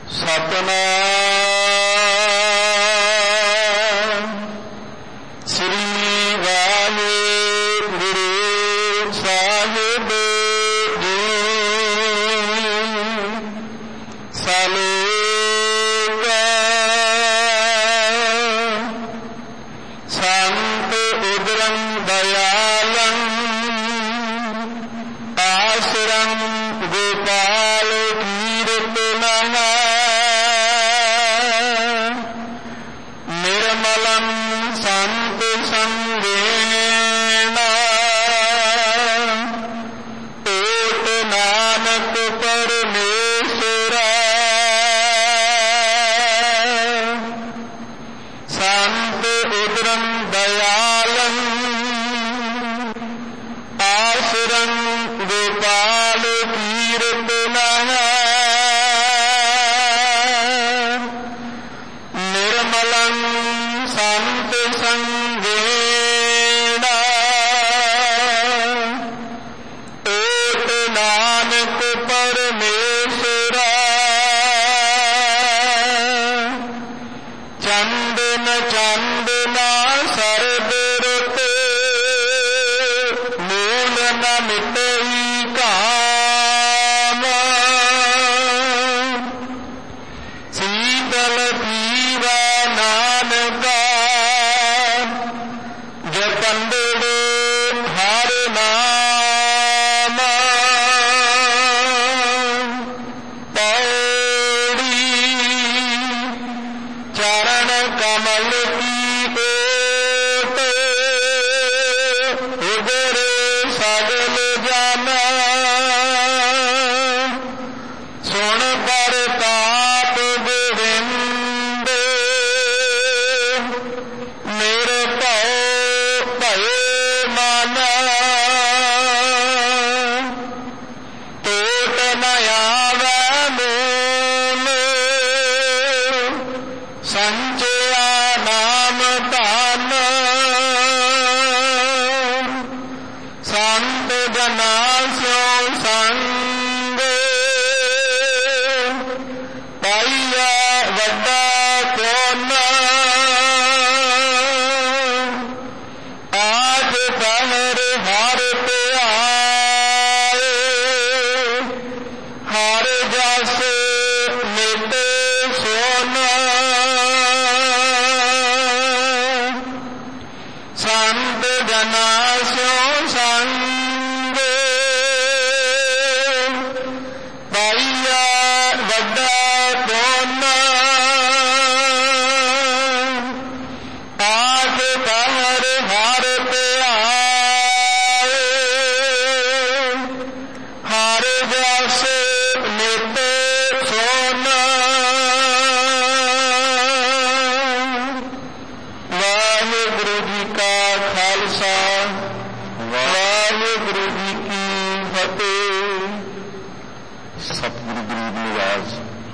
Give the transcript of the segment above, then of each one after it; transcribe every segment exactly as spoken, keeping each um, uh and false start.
ਸਤਨਾਮ ਸ੍ਰੀ ਵਾਹਿਗੁਰੂ ਸਾਹਿਬ ਜੀ। ਸਲੋਕ ਸੰਤ ਉਦਰੰ ਦਇਆਲੰ ਆਸਰੰ ਗੋਪਾਲ ਕੀਰਤਨੰ ਨਿਰਮਲੰ ਸੰਤ ਸੰਗੇਨ ਓਟ ਨਾਨਕ ਪਰਮੇਸ਼ਰਾ। ਸੰਤ ਉਦਰੰ ਦਇਆਲੰ ਆਸਰੰ ਗੋਪਾਲ ਕੀਰਤਨੰ ਨਿਰਮਲੰ ਸੰਤ ਸੰਗੇਨ ਓਟ ਨਾਨਕ ਪਰਮੇਸ਼ਰਾ। ਚੰਦਨ ਚੰਦਨਾ ਸਰਬ ਰਤ ਮੂਲ ਨ ਮਿਟਈ ਕਾਮ। ਸੀਤਲ ਪੀਵਾ ਨਾਨਕਾ ਜਪੰਦੜੇ ਹਰ ਨਾਮ। ਪੌੜੀ ਚਰਨ ਕਮਲ ਕੀ ਓਟ ਉਗਰੇ ਸਗਲ ਜਨ। ਸੁਣ ਪ੍ਰਤਾਪ ਗੋਵਿੰਦ ਨਿਰਭਉ ਭਏ ਮਨ। ਟੋਟ ਨ ਆਵੈ ਮੂਲ ਸੰਚਿਆ ਨਾਮ ਧਨ। ਸੰਤ ਜਨਾ ਸਿਉ ਸੰਗ ਪਾਈਆ ਵੱਡਾ ਪੁੰਨ। ਆਜ ਪਹਿਰ ਹਰ ਧਿਆਏ ਹਰ ਜਸ ਮਿਟੇ ਸੋਨ। ਸੰਤ ਜਨਾ ਸਿਉ ਸੰਗ ਪਾਈਆ ਵੱਡਾ ਪੁੰਨ। ਆਜ ਪਹਿਰ ਹਰ ਧਿਆਏ ਹਰ ਜਸ ਮਿਟੇ ਸੋਨ। ਵਾਹਿਗੁਰੂ ਜੀ ਕਾ ਖਾਲਸਾ ਵਾਹਿਗੁਰੂ ਜੀ ਕੀ ਫਤਿਹ। ਸਤਿਗੁਰੂ ਗਰੀਬ ਨਿਵਾਜ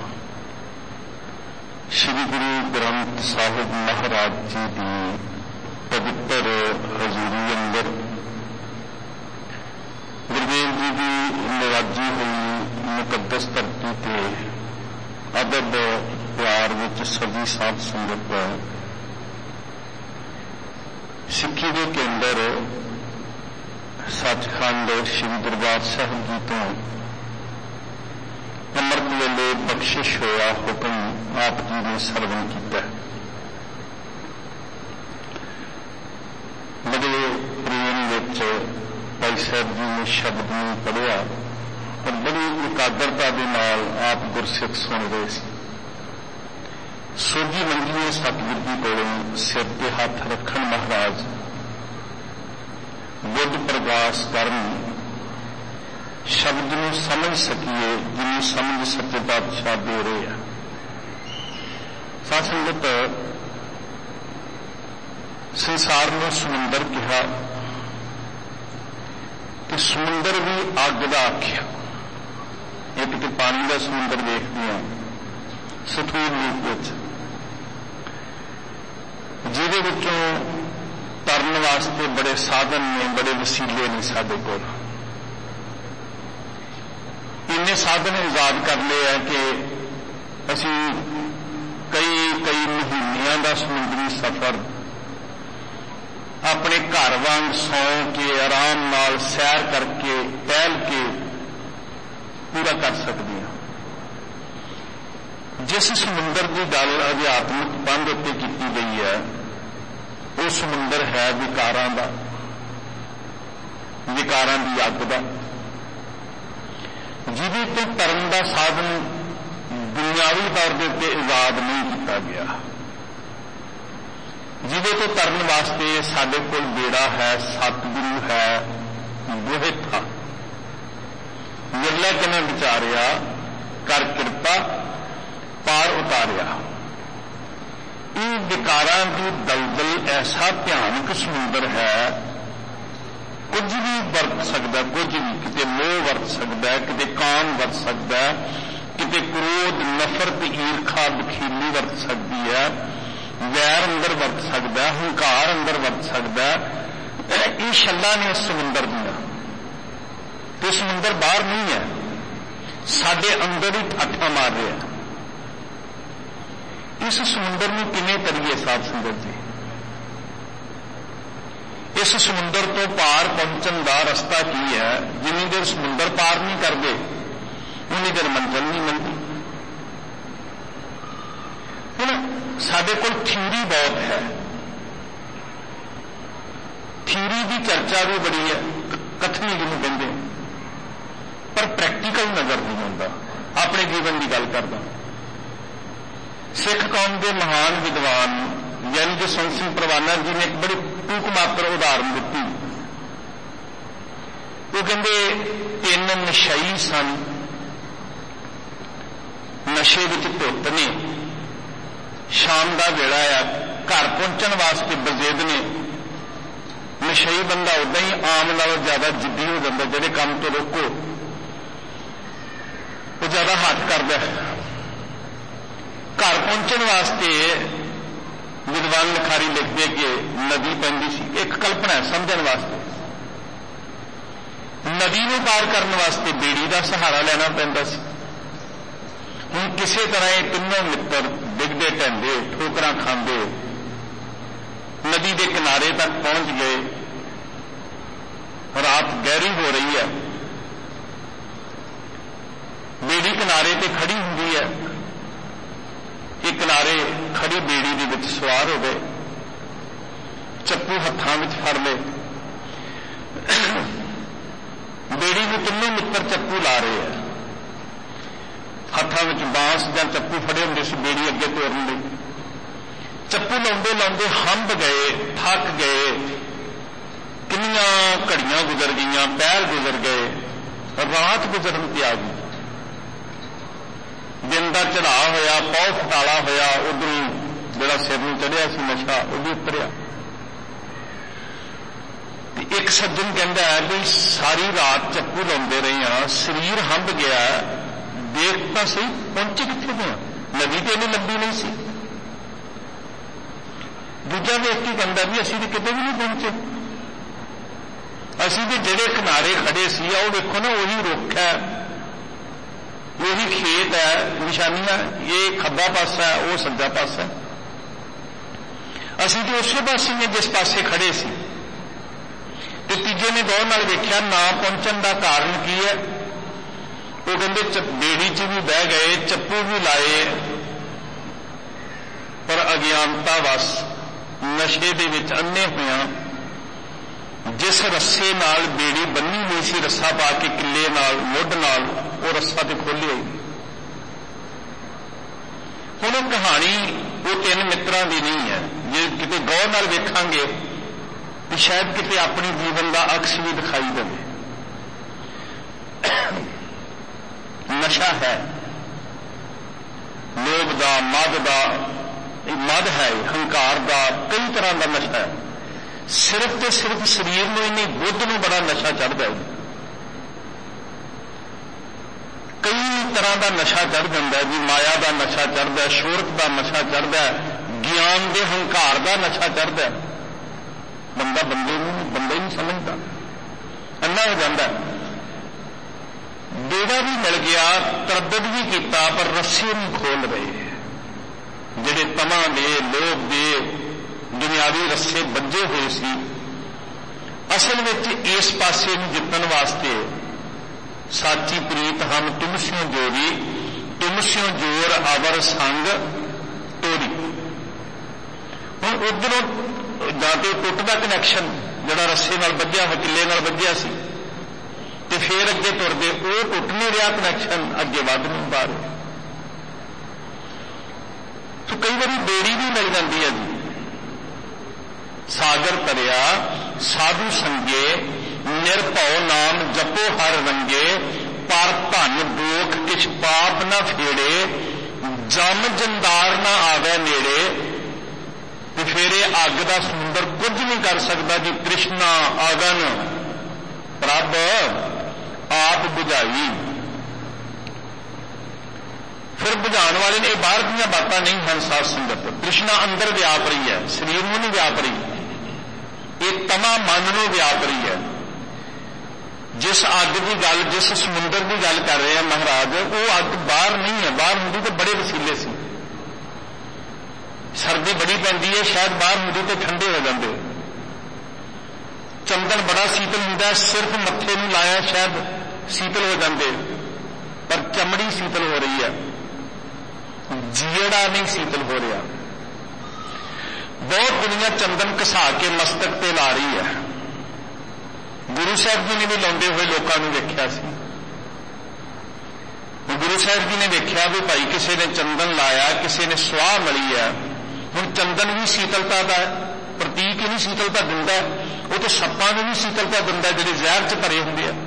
ਸ੍ਰੀ ਗੁਰੂ ਗ੍ਰੰਥ ਸਾਹਿਬ ਮਹਾਰਾਜ ਜੀ ਦੀ ਪਵਿੱਤਰ ਹਜ਼ੂਰੀ ਅੰਦਰ ਗੁਰਦੇਵ ਜੀ ਦੀ ਨਿਵਾਜੀ ਹੋਈ ਮੁਕੱਦਸ ਧਰਤੀ ਤੇ ਅਦਬ ਪਿਆਰ ਵਿੱਚ ਸਜੀ ਸਾਧ ਸੰਗਤ ਸਿੱਖੀ ਦੇ ਕੇਂਦਰ ਸੱਚਖੰਡ ਸ੍ਰੀ ਦਰਬਾਰ ਸਾਹਿਬ ਜੀ ਤੋਂ ਅੰਮ੍ਰਿਤ ਵੇਲੇ ਬਖਸ਼ਿਸ਼ ਹੋਇਆ ਹੁਕਮ ਆਪ ਜੀ ਨੇ ਸਰਵਣ ਕੀਤਾ। ਬੜੇ ਪ੍ਰੇਮ ਵਿੱਚ ਭਾਈ ਸਾਹਿਬ ਜੀ ਨੇ ਸ਼ਬਦ ਨੂੰ ਪੜ੍ਹਿਆ ਔਰ ਬੜੀ ਇਕਾਗਰਤਾ ਦੇ ਨਾਲ ਆਪ ਗੁਰਸਿੱਖ ਸੁਣ ਰਹੇ ਸੀ। ਸੋਝੀ ਮੰਗੀਏ ਸਤਿਗੁਰ ਜੀ ਕੋਲੋਂ ਸਿਰ ਤੇ ਹੱਥ ਰੱਖਣ ਮਹਾਰਾਜ ਬੁੱਧ ਪ੍ਰਗਾਸ ਕਰਨ ਸ਼ਬਦ ਨੂੰ ਸਮਝ ਸਕੀਏ ਜਿਹਨੂੰ ਸਮਝ ਸੱਚੇ ਪਾਤਸ਼ਾਹ ਦੇ ਰਹੇ ਆ। ਸਾਧ ਸੰਗਤ ਸੰਸਾਰ ਨੂੰ ਸਮੁੰਦਰ ਕਿਹਾ ਤੇ ਸਮੁੰਦਰ ਵੀ ਅੱਗ ਦਾ ਆਖਿਆ। ਇੱਕ ਤੇ ਪਾਣੀ ਦਾ ਸਮੁੰਦਰ ਦੇਖਦੇ ਹਾਂ ਸਥੂਲ ਰੂਪ ਵਿੱਚ ਜਿਹਦੇ ਵਿੱਚੋਂ ਤਰਨ ਵਾਸਤੇ ਬੜੇ ਸਾਧਨ ਨੇ, ਬੜੇ ਵਸੀਲੇ ਨੇ ਸਾਡੇ ਕੋਲ। ਇੰਨੇ ਸਾਧਨ ਇਜਾਦ ਕਰ ਲਏ ਹੈ ਕਿ ਅਸੀਂ ਕਈ ਕਈ ਮਹੀਨਿਆਂ ਦਾ ਸਮੁੰਦਰੀ ਸਫ਼ਰ ਆਪਣੇ ਘਰ ਵਾਂਗ ਸੌਂ ਕੇ ਆਰਾਮ ਨਾਲ ਸੈਰ ਕਰਕੇ ਟਹਿਲ ਕੇ ਪੂਰਾ ਕਰ ਸਕਦੇ ਹਾਂ। ਜਿਸ ਸਮੁੰਦਰ ਦੀ ਗੱਲ ਅਧਿਆਤਮਿਕ ਪੰਧ ਉੱਤੇ ਕੀਤੀ ਗਈ ਹੈ ਉਹ ਸਮੁੰਦਰ ਹੈ ਵਿਕਾਰਾਂ ਦਾ, ਵਿਕਾਰਾਂ ਦੀ ਅੱਗ ਦਾ, ਜਿਹਦੇ ਤੋਂ ਤਰਨ ਦਾ ਸਾਧਨ ਦੁਨਿਆਵੀ ਤੌਰ ਦੇ ਉੱਤੇ ਇਜਾਦ ਨਹੀਂ ਕੀਤਾ ਗਿਆ, ਜਿਹਦੇ ਤੋਂ ਤਰਨ ਵਾਸਤੇ ਸਾਡੇ ਕੋਲ ਬੇੜਾ ਹੈ, ਸਤਿਗੁਰੂ ਹੈ, ਗੁਹਿਥਾ ਨਿਰਲੈ ਕਿਨੇ ਵਿਚਾਰਿਆ ਕਰ ਕਿਰਪਾ ਪਾਰ ਉਤਾਰਿਆ। ਇਹ ਵਿਕਾਰਾਂ ਦੀ ਦਲਦਲ ਐਸਾ ਭਿਆਨਕ ਸਮੁੰਦਰ ਹੈ, ਕੁਝ ਵੀ ਵਰਤ ਸਕਦਾ, ਕੁਝ ਵੀ, ਕਿਤੇ ਮੋਹ ਵਰਤ ਸਕਦਾ, ਕਿਤੇ ਕਾਮ ਵਰਤ ਸਕਦਾ, ਕਿਤੇ ਕ੍ਰੋਧ, ਨਫ਼ਰਤ, ਈਰਖਾ, ਬਖੀਲੀ ਵਰਤ ਸਕਦੀ ਹੈ, ਵੈਰ ਅੰਦਰ ਵਰਤ ਸਕਦਾ, ਹੰਕਾਰ ਅੰਦਰ ਵਰਤ ਸਕਦਾ। ਇਹ ਛੱਲਾਂ ਨੇ ਇਸ ਸਮੁੰਦਰ ਦੀਆਂ, ਤੇ ਸਮੁੰਦਰ ਬਾਹਰ ਨਹੀਂ ਹੈ, ਸਾਡੇ ਅੰਦਰ ਹੀ ਠਾਠਾਂ ਮਾਰ ਰਿਹਾ। ਇਸ ਸਮੁੰਦਰ ਨੂੰ ਕਿਵੇਂ ਤਰੀਏ ਸਾਧ ਸੰਗਤ ਜੀ? ਇਸ ਸਮੁੰਦਰ ਤੋਂ ਪਾਰ ਪਹੁੰਚਣ ਦਾ ਰਸਤਾ ਕੀ ਹੈ? ਜਿੰਨੀ ਦੇਰ ਸਮੁੰਦਰ ਪਾਰ ਨਹੀਂ ਕਰਦੇ ਉਨੀ ਦੇਰ ਮੰਜ਼ਿਲ ਨਹੀਂ ਮਿਲਦੀ। ਹੁਣ ਸਾਡੇ ਕੋਲ ਥਿਊਰੀ ਬਹੁਤ ਹੈ, ਥਿਊਰੀ ਦੀ ਚਰਚਾ ਵੀ ਬੜੀ ਹੈ, ਕਥਨੀ ਜਿਹਨੂੰ ਕਹਿੰਦੇ, ਪਰ ਪ੍ਰੈਕਟੀਕਲ ਨਜ਼ਰ ਨਹੀਂ ਆਉਂਦਾ। ਆਪਣੇ ਜੀਵਨ ਦੀ ਗੱਲ ਕਰਦਾ, ਸਿੱਖ ਕੌਮ ਦੇ ਮਹਾਨ ਵਿਦਵਾਨ ਯਾਨੀ ਜਸਵੰਤ ਸਿੰਘ ਪਰਵਾਨਾ ਜੀ ਨੇ ਇੱਕ ਬੜੀ ਟੂਕ ਮਾਤਰ ਉਦਾਹਰਨ ਦਿੱਤੀ। ਉਹ ਕਹਿੰਦੇ ਤਿੰਨ ਨਸ਼ਈ ਸਨ, ਨਸ਼ੇ ਵਿੱਚ ਧੁੱਤ ਨੇ, ਸ਼ਾਮ ਦਾ ਵੇਲਾ ਆ, ਘਰ ਪਹੁੰਚਣ ਵਾਸਤੇ ਬਜ਼ਿੱਦ ਨੇ। ਨਸ਼ਈ ਬੰਦਾ ਉਦਾਂ ਹੀ ਆਮ ਨਾਲੋਂ ਜ਼ਿਆਦਾ ਜਿੱਦੀ ਹੋ ਜਾਂਦਾ, ਜਿਹੜੇ ਕੰਮ ਤੋਂ ਰੋਕੋ ਉਹ ਜ਼ਿਆਦਾ ਹੱਥ ਕਰਦਾ। ਘਰ ਪਹੁੰਚਣ ਵਾਸਤੇ ਵਿਦਵਾਨ ਲਿਖਾਰੀ ਲਿਖਦੇ ਕਿ ਨਦੀ ਪੈਂਦੀ ਸੀ, ਇੱਕ ਕਲਪਨਾ ਸਮਝਣ ਵਾਸਤੇ। ਨਦੀ ਨੂੰ ਪਾਰ ਕਰਨ ਵਾਸਤੇ ਬੇੜੀ ਦਾ ਸਹਾਰਾ ਲੈਣਾ ਪੈਂਦਾ ਸੀ। ਹੁਣ ਕਿਸੇ ਤਰ੍ਹਾਂ ਇਹ ਤਿੰਨੋਂ ਮਿੱਤਰ ਡਿੱਗਦੇ ਢਹਿੰਦੇ, ਠੋਕਰਾਂ ਖਾਂਦੇ ਨਦੀ ਦੇ ਕਿਨਾਰੇ ਤੱਕ ਪਹੁੰਚ ਗਏ। ਰਾਤ ਗਹਿਰੀ ਹੋ ਰਹੀ ਹੈ, ਬੇੜੀ ਕਿਨਾਰੇ ਤੇ ਖੜੀ ਹੁੰਦੀ ਹੈ। ਇਹ ਕਿਨਾਰੇ ਖੜੀ ਬੇੜੀ ਦੇ ਵਿੱਚ ਸਵਾਰ ਹੋ ਗਏ, ਚੱਪੂ ਹੱਥਾਂ ਵਿੱਚ ਫੜ ਲਏ। ਬੇੜੀ ਨੂੰ ਤਿੰਨੋਂ ਮਿੱਤਰ ਚੱਪੂ ਲਾ ਰਹੇ ਆ, ਹੱਥਾਂ ਵਿੱਚ ਬਾਂਸ ਜਾਂ ਚੱਪੂ ਫੜੇ ਹੁੰਦੇ ਸੀ ਬੇੜੀ ਅੱਗੇ ਤੋਰਨ ਲਈ। ਚੱਪੂ ਲਾਉਂਦੇ ਲਾਉਂਦੇ ਹੰਭ ਗਏ, ਥੱਕ ਗਏ, ਕਿੰਨੀਆਂ ਘੜੀਆਂ ਗੁਜ਼ਰ ਗਈਆਂ, ਪਹਿਰ ਗੁਜ਼ਰ ਗਏ, ਰਾਤ ਗੁਜ਼ਰਨ ਤੇ ਆ ਗਈ। ਦਿਨ ਦਾ ਚੜਾਅ ਹੋਇਆ, ਪੌ ਫਟਾਲਾ ਹੋਇਆ, ਉਧਰੋਂ ਜਿਹੜਾ ਸਿਰ ਨੂੰ ਚੜਿਆ ਸੀ ਨਸ਼ਾ ਉਹ ਵੀ ਉਤਰਿਆ। ਤੇ ਇੱਕ ਸੱਜਣ ਕਹਿੰਦਾ ਹੈ ਵੀ ਸਾਰੀ ਰਾਤ ਚੱਪੂ ਲਾਉਂਦੇ ਰਹੇ ਹਾਂ, ਸਰੀਰ ਹੰਭ ਗਿਆ, ਦੇਖ ਤਾਂ ਸਹੀ ਪਹੁੰਚੇ ਕਿੱਥੇ ਗਏ? ਨਦੀ ਤੇ ਇੰਨੀ ਲੰਬੀ ਨਹੀਂ ਸੀ। ਦੂਜਾ ਵਿਅਕਤੀ ਕਹਿੰਦਾ ਵੀ ਅਸੀਂ ਤੇ ਕਿਤੇ ਵੀ ਨਹੀਂ ਪਹੁੰਚੇ, ਅਸੀਂ ਤੇ ਜਿਹੜੇ ਕਿਨਾਰੇ ਖੜੇ ਸੀ ਉਹ ਦੇਖੋ ਨਾ, ਉਹੀ ਰੁੱਖ ਹੈ, ਉਹੀ ਖੇਤ ਹੈ, ਨਿਸ਼ਾਨੀਆਂ, ਇਹ ਖੱਬਾ ਪਾਸਾ ਹੈ, ਉਹ ਸੱਜਾ ਪਾਸਾ ਹੈ, ਅਸੀਂ ਤੇ ਉਸੇ ਪਾਸੇ ਨੇ ਜਿਸ ਪਾਸੇ ਖੜੇ ਸੀ। ਤੇ ਤੀਜੇ ਨੇ ਗੌਰ ਨਾਲ ਵੇਖਿਆ ਨਾ ਪਹੁੰਚਣ ਦਾ ਕਾਰਨ ਕੀ ਹੈ। ਉਹ ਕਹਿੰਦੇ ਬੇੜੀ 'ਚ ਵੀ ਬਹਿ ਗਏ, ਚੱਪੂ ਵੀ ਲਾਏ, ਪਰ ਅਗਿਆਨਤਾ ਵਸ ਨਸ਼ੇ ਦੇ ਵਿੱਚ ਅੰਨੇ ਹੋਇਆਂ ਜਿਸ ਰੱਸੇ ਨਾਲ ਬੇੜੀ ਬੰਨੀ ਹੋਈ ਸੀ, ਰੱਸਾ ਪਾ ਕੇ ਕਿੱਲੇ ਨਾਲ, ਮੁੱਢ ਨਾਲ, ਉਹ ਰੱਸਾ ਤੇ ਖੋਲ੍ਹਿਆ ਹੀ। ਹੁਣ ਉਹ ਕਹਾਣੀ ਉਹ ਤਿੰਨ ਮਿੱਤਰਾਂ ਦੀ ਨਹੀਂ ਹੈ। ਜੇ ਕਿਤੇ ਗੌਰ ਨਾਲ ਵੇਖਾਂਗੇ ਤਾਂ ਸ਼ਾਇਦ ਕਿਤੇ ਆਪਣੀ ਜੀਵਨ ਦਾ ਅਕਸ ਵੀ ਦਿਖਾਈ ਦੇਵੇ। ਨਸ਼ਾ ਹੈ, ਲੋਭ ਦਾ, ਮਦ ਦਾ, ਇਹ ਮਦ ਹੈ, ਹੰਕਾਰ ਦਾ, ਕਈ ਤਰ੍ਹਾਂ ਦਾ ਨਸ਼ਾ ਹੈ। ਸਿਰਫ ਤੇ ਸਿਰਫ ਸਰੀਰ ਨੂੰ ਹੀ ਨਹੀਂ, ਬੁੱਧ ਨੂੰ ਬੜਾ ਨਸ਼ਾ ਚੜ੍ਹਦਾ ਹੈ। ਕਈ ਤਰ੍ਹਾਂ ਦਾ ਨਸ਼ਾ ਚੜ੍ਹ ਜਾਂਦਾ ਜੀ, ਮਾਇਆ ਦਾ ਨਸ਼ਾ ਚੜ੍ਹਦਾ, ਸ਼ੋਹਰਤ ਦਾ ਨਸ਼ਾ ਚੜ੍ਹਦਾ, ਗਿਆਨ ਦੇ ਹੰਕਾਰ ਦਾ ਨਸ਼ਾ ਚੜ੍ਹਦਾ। ਬੰਦਾ ਬੰਦੇ ਨੂੰ ਬੰਦਾ ਹੀ ਨਹੀਂ ਸਮਝਦਾ, ਅੰਨਾ ਹੋ ਜਾਂਦਾ। बेड़ा भी मिल गया, तरद्दुद भी किया, पर रस्से नहीं खोल रहे। जिहड़े तमा दे लोभ दे दुनियावी रस्से बंझे हुए सी, असल में इस पासे नूं जितन वास्ते साची प्रीत हम तुम स्यों जोरी, तुम स्यों जोर अवर संग तोरी। हुण उधरों जां तो टुटदा कनैक्शन जिहड़ा रस्से नाल बंझिया हो किले नाल बंझिया सी, ते फिर अगे तुरदे वो टुट नहीं रहा कनैक्शन, अगे वध नहीं पा रहे। तो कई बार बेड़ी भी मिल जाती है जी। सागर तरिया साधु संगे, निरभौ नाम जपो हर रंगे, पर धन दोख किछ पाप न फेड़े, जम जंदार न आवे नेड़े। ते फिर अग का समुंदर कुछ नहीं कर सकता जी। तृष्णा अगन प्रभ आप बुझाई। फिर बुझाने वाले ने बाहर दी बातें नहीं हैं। साध संगत तृष्णा अंदर व्याप रही है, शरीर में नहीं व्याप रही, ये तमा मन में व्याप रही है। जिस अग की गल, जिस समुंदर की गल कर रहे हैं महाराज, वो अग बाहर नहीं है। बाहर होंगी तो बड़े वसीले से, सर्दी बड़ी पैंदी है, शायद बाहर होंगी तो ठंडे हो जाते। चंदन बड़ा शीतल होंदा है, सिर्फ मत्थे नूं लाया शायद शीतल हो जाते, पर चमड़ी शीतल हो रही है, जीड़ा नहीं शीतल हो रहा। बहुत दुनिया चंदन घसा के मस्तक पे ला रही है। गुरु साहब जी ने भी लाउंदे हुए लोगों को वेख्या सी। गुरु साहब जी ने वेख्या भी भाई किसी ने चंदन लाया, किसी ने स्वाह मली है। हुण चंदन भी शीतलता का प्रतीक ही नहीं शीतलता दिंदा, वो तो सप्पां नूं भी शीतलता दिंदा जिहड़े जहर च भरे हुंदे आ।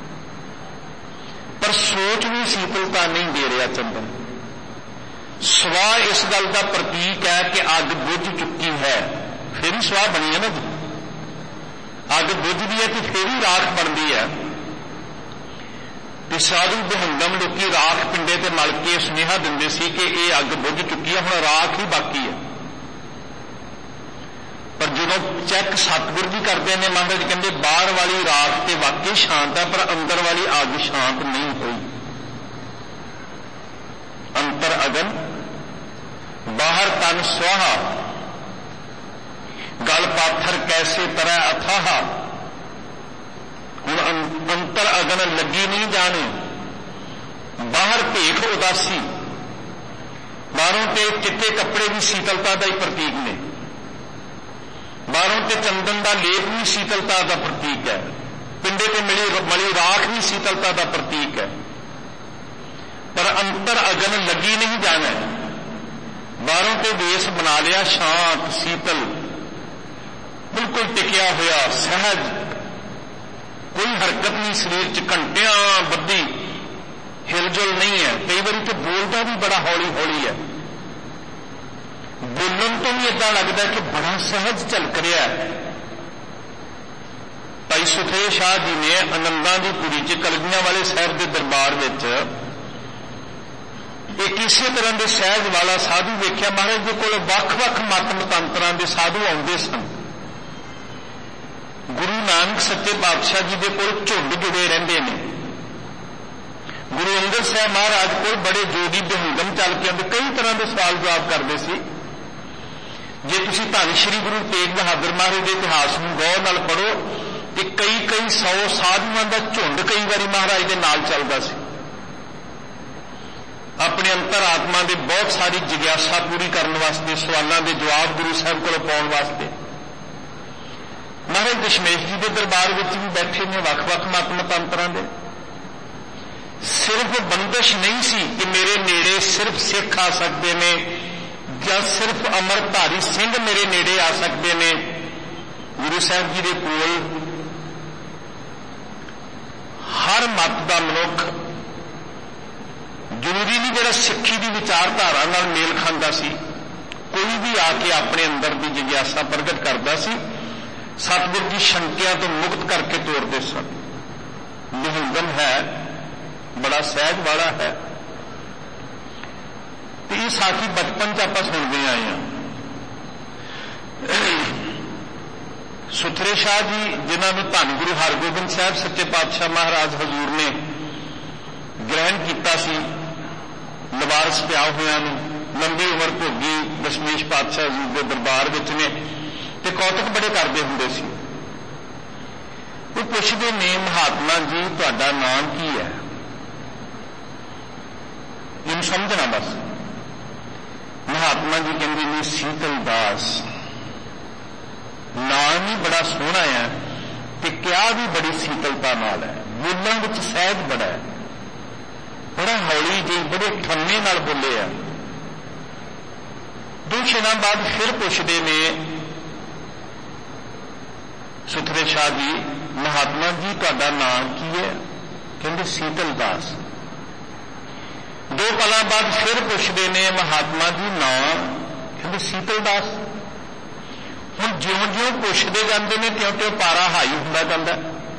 पर सोच भी शीतलता नहीं दे रहा चंदन। स्वाह इस गल का प्रतीक है कि अग बुझ चुकी है, फिर ही स्वाह बनी है ना जी। अग बुझदी है तो फिर ही राख बनती है। तो साधु बहंगम लोग राख पिंडे ते मल के सुनेहा दिंदे सी कि ये अग बुझ चुकी है, हुण राख ही बाकी है। पर जो चैक सतगुर जी करते हैं, महाराज कहते बाहर वाली राख तो वाकई शांत है, पर अंदर वाली अग शांत नहीं हुई। अंतर अगन बाहर तन स्वाहा, गल पाथर कैसे तरह अथाह। हुण अंतर अगन लगी नहीं जाने, बाहर भेख उदासी। बाहरों ते चिट्टे कपड़े भी शीतलता का ही प्रतीक ने, बाहरों ते चंदन का लेप भी शीतलता का प्रतीक है, पिंडे ते मिली मली राख भी शीतलता का प्रतीक है। पर अंतर अगन लगी नहीं जाना। बाहरों ते वेश बना लिया शांत शीतल, बिल्कुल टिकिया हुआ सहज, कोई हरकत नहीं शरीर च, घंटियां बद्धी हिलजुल नहीं है। कई बार तो बोलता भी बड़ा हौली हौली है, बोलन तो भी इदा लगता है कि बड़ा सहज झलक रहा है। भाई सुथरे शाह जी ने आनंदां दी पुरी च कलगियां वाले साहब के दरबार में एक इसे तरह के सहज वाला साधु वेख्या। महाराज जी को वख-वख मत मतंतरां दे साधु आउंदे सन। गुरु नानक सच्चे पातशाह जी के कोल झुंड जुड़े रहंदे ने। गुरु अंगद साहब महाराज को बड़े जोगी बहंगम चल के आते, कई तरह के सवाल जवाब करते सी। जे तुसीं धन श्री गुरु तेग बहादुर महाराज के इतिहास में गौर नाल पढ़ो तो कई कई सौ साधुओं का झुंड कई बारी महाराज के नाल चलता सी। अपने अंतर आत्मा की बहुत सारी जिग्यासा पूरी करने वास्ते, सवालों के जवाब गुरु साहब को पाने वास्ते। महाराज दशमेश जी के दरबार में भी बैठे ने वख-वख मत मतंतरां दे। सिर्फ बंदिश नहीं सी कि मेरे नेड़े सिर्फ सिख आ सकते हैं या सिर्फ अमरधारी सिंह मेरे नेड़े आ सकते हैं। गुरु साहब जी के कोल हर मत का मनुख, जरूरी नहीं जिहड़ा सिक्खी की विचारधारा नाल मेल खांदा सी, कोई भी आके अपने अंदर की जिग्यासा प्रगट करता सी। सतगुर जी शंकिया तो मुक्त करके तोड़ते सन। निहंगम है, बड़ा सहज वाला है। तो ये साखी बचपन च आपां सुनते आए हैं। सुथरे शाह जी जिन्होंने धन गुरु हरगोबिंद साहब सच्चे पातशाह महाराज हजूर ने ग्रहण किया सी लवारस पिया होया नूं, लंबी उम्र भोगी दशमेश पातशाह जी के दरबार विच ने ते कौतुक बड़े करते हुंदे सी। वो पुछदे ने महात्मा जी तुहाडा नाम की है? इन्हूं समझना बस। महात्मा जी कहंदे ने शीतल दास। नाम ही बड़ा सोहना है ते क्या भी बड़ी शीतलता नाल है, बोलण विच सहज बड़ा है, बड़ा हौली जी बड़े ठन्ने नाल बोले है। दो क्षणां बाद फिर पुछदे ने सुथरे शाह जी महात्मा जी तुहाडा नाम की है? कहंदे शीतल दास। दो पलां बाद फिर पुछदे ने महात्मा जी नाम? कहंदे शीतल दास। हुण ज्यों ज्यों पुछदे जांदे ने त्यों त्यों पारा हाई हुंदा जांदा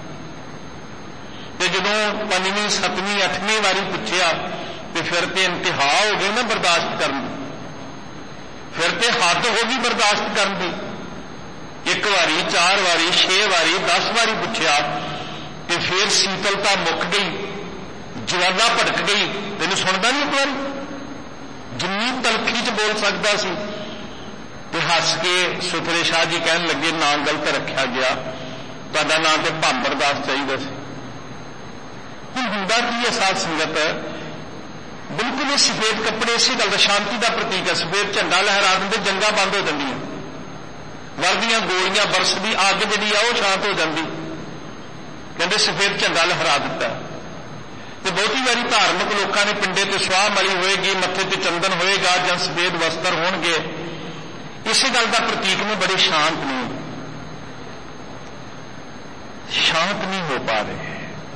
ते जदों पंजवीं सतवीं अठवीं वारी पुछया ते फिर ते इंतहा हो गई ना बर्दाश्त करन दी, फिर ते हद हो गई बर्दाश्त करन दी। एक वारी चार वारी छे वारी दस वारी पुछया ते फिर शीतलता मुक गई, ज्वाला भड़क गई। तेनू सुनदा नहीं? एक बार जिन्नी तलखी च बोल सकता सी ते हस के सुथरे शाह जी कहन लगे ना गलत रखा गया, तुहाडा नाम ते भांबर दास चाहिए सी। हुण हुंदा की है साध संगत, बिल्कुल ये सफेद कपड़े इसे गल दा शांति का प्रतीक है। सफेद झंडा लहरा देंगे जंगा बंद हो जांदियां, वरदियां गोलियां बरसदी अग जिहड़ी आ वो शांत हो जाती। कहते सफेद झंडा लहरा दिता। तो बहुती बारी धार्मिक लोगों ने पिंडे ते स्वाह मली होएगी, मत्थे ते चंदन होएगा जां सफेद वस्त्र होणगे, इसे गल का प्रतीक में बड़े शांत नहीं शांत नहीं हो पा रहे।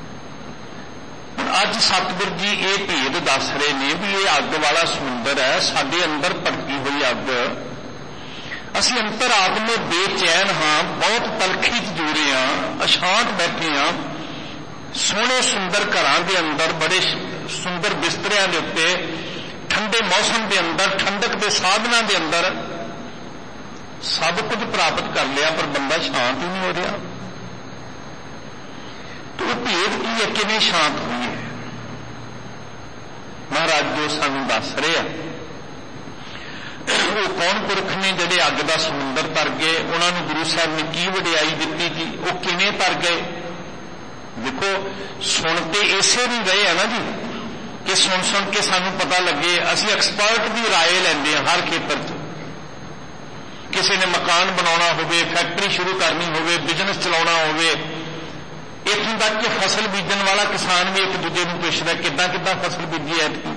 अज सतगुरु जी ये भेद दस रहे ने भी ये अग वाला समुंदर है, साडे अंदर भड़की हुई अग। असी अंतरात्मा बेचैन हाँ, बहुत तलखी च जूरे हाँ, अशांत बैठे हाँ। सोहने सुंदर घरां दे अंदर बड़े सुंदर बिस्तरियां दे उत्ते ठंडे मौसम के अंदर ठंडक के साधना के अंदर सब कुछ प्राप्त कर लिया, पर बंदा शांत ही नहीं हो रहा। तो वो भेद की है, किवें शांत हुई है? महाराज जो सानू दस रहे हैं वो कौन पुरख ने जिहड़े अग दा समुंदर तर गए, उन्होंने गुरु साहब ने की वडियाई दिती जी, वो किवें तर गए? देखो सुनते इसे भी गए है ना जी, कि सुन सुन के सानू पता लगे। असी एक्सपर्ट की राय लेंदे हां हर खेतर च। किसी ने मकान बनाना होवे, फैक्ट्री शुरू करनी होवे, बिजनेस चलाउणा होवे, इत्थों तक कि फसल बीजन वाला किसान भी एक दूजे को पुछदा किद्दां किद्दां फसल बीजी ऐतकी।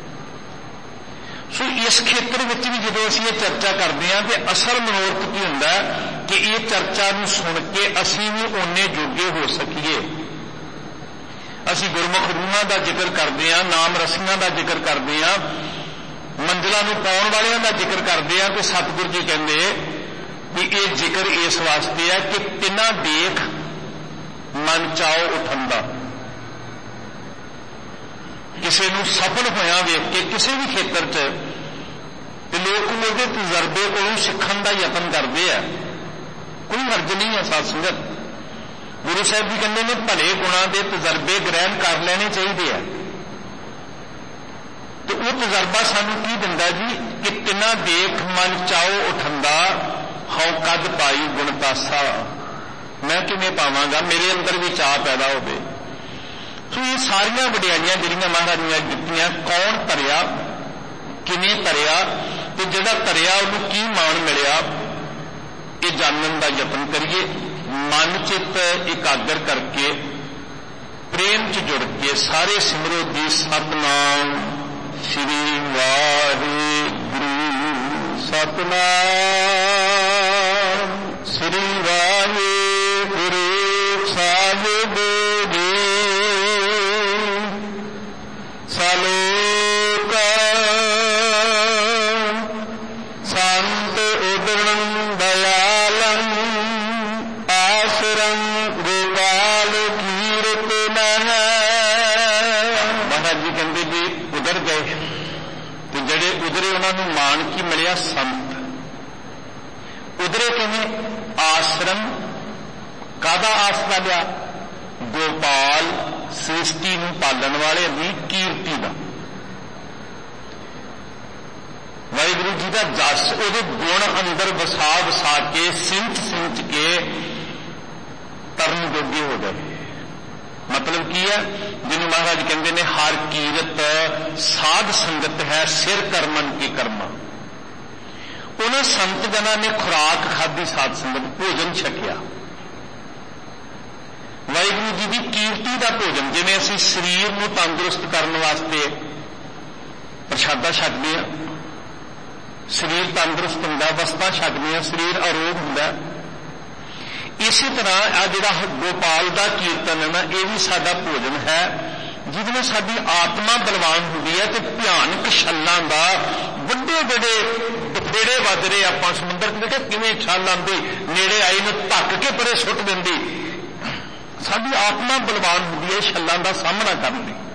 सो इस खेत्र में भी जो असी ये चर्चा करते हैं तो असल मनोरथ की होंदा कि ये चर्चा नूं सुन के असी भी उन्ने जोगे हो सकीए। असी गुरमुख रूहां का जिक्र करते हैं, नाम रसियां का जिक्र करते हैं, मंजिलों नूं पाउण वालियां का जिक्र करते हैं। तो सतगुरु जी कहते कि ये जिक्र इस वास्ते है कि तिना देख मन चाओ उठंदा। किसी नूं सफल होया वेख के किसी भी खेत्र च ते लोग उहदे तजर्बे कोलों सिखण दा यतन करते हैं, कोई हर्ज नहीं है। साध संगत गुरु साहब जी कहते हैं भले गुणां दे तजर्बे ग्रहण कर लेने चाहिए है। तो वो तजर्बा सानू की दिंदा जी कि तिना देख मन चाओ उठंदा, हौ कद पाई गुणतासा। मैं किवें पावांगा, मेरे अंदर भी चाह पैदा होवे। तो ये सारिया वडियाइयां जिहड़ियां महाराज ने दित्तियां, कौन तरिया, किवें तरिया, ते जिहड़ा तरिया उहनूं की मान मिलिया, ये जानन दा यतन करिए। मन चित एकाग्र करके प्रेम च जुड़ के सारे सिमरो जी सतनाम श्री वाहिगुरु, सतनाम श्री वाहिगुरु साहिब जी। सलोक संत उदरण दयालं, आश्रम गोपाल कीरत नह। महाराज जी कहते जी उधर गए तो जड़े उधरे उन्होंने मान की मिलिया संत। उधरे किवें? आश्रम कादा आसरा लिया? गोपाल ਸ੍ਰਿਸ਼ਟੀ ਨੂੰ ਪਾਲਣ ਵਾਲੇ ਦੀ ਕੀਰਤੀ ਦਾ, ਵਾਹਿਗੁਰੂ ਜੀ ਦਾ ਜਸ, ਉਹਦੇ ਗੁਣ ਅੰਦਰ ਵਸਾ ਵਸਾ ਕੇ ਸਿੰਚ ਸਿੰਚ ਕੇ ਤਰਨ ਜੋਗੇ ਹੋ ਗਏ। ਮਤਲਬ ਕੀ ਹੈ? ਜਿਹਨੂੰ ਮਹਾਰਾਜ ਕਹਿੰਦੇ ਨੇ ਹਰ ਕੀਰਤ ਸਾਧ ਸੰਗਤ ਹੈ, ਸਿਰ ਕਰਮਨ ਕੀ ਕਰਮਾ। ਉਹਨਾਂ ਸੰਤ ਜਨਾਂ ਨੇ ਖੁਰਾਕ ਖਾਧੀ, ਸਾਧ ਸੰਗਤ ਭੋਜਨ ਛਕਿਆ, ਵਾਹਿਗੁਰੂ ਜੀ ਦੀ ਕੀਰਤੀ ਦਾ ਭੋਜਨ। ਜਿਵੇਂ ਅਸੀਂ ਸਰੀਰ ਨੂੰ ਤੰਦਰੁਸਤ ਕਰਨ ਵਾਸਤੇ ਪ੍ਰਸ਼ਾਦਾ ਛਕਦੇ ਹਾਂ, ਸਰੀਰ ਤੰਦਰੁਸਤ ਹੁੰਦਾ, ਵਸਤਾਂ ਛਕਦੇ ਹਾਂ, ਸਰੀਰ ਅਰੋਗ ਹੁੰਦਾ। ਇਸੇ ਤਰ੍ਹਾਂ ਆ ਜਿਹੜਾ ਗੋਪਾਲ ਦਾ ਕੀਰਤਨ ਹੈ ਨਾ, ਇਹ ਵੀ ਸਾਡਾ ਭੋਜਨ ਹੈ, ਜਿਹਦੇ ਨਾਲ ਸਾਡੀ ਆਤਮਾ ਬਲਵਾਨ ਹੁੰਦੀ ਹੈ ਤੇ ਭਿਆਨਕ ਛੱਲਾਂ ਦਾ ਵੱਡੇ ਵੱਡੇ ਬਥੇੜੇ ਵੱਜ ਰਹੇ। ਆਪਾਂ ਸਮੁੰਦਰ ਦੇਖਿਆ ਕਿਵੇਂ ਛੱਲ ਆਉਂਦੀ, ਨੇੜੇ ਆਈ ਨੂੰ ਧੱਕ ਕੇ ਪਰੇ ਸੁੱਟ ਦਿੰਦੀ। ਸਾਡੀ ਆਤਮਾ ਬਲਵਾਨ ਹੁੰਦੀ ਹੈ ਛੱਲਾਂ ਦਾ ਸਾਹਮਣਾ ਕਰਨ ਲਈ।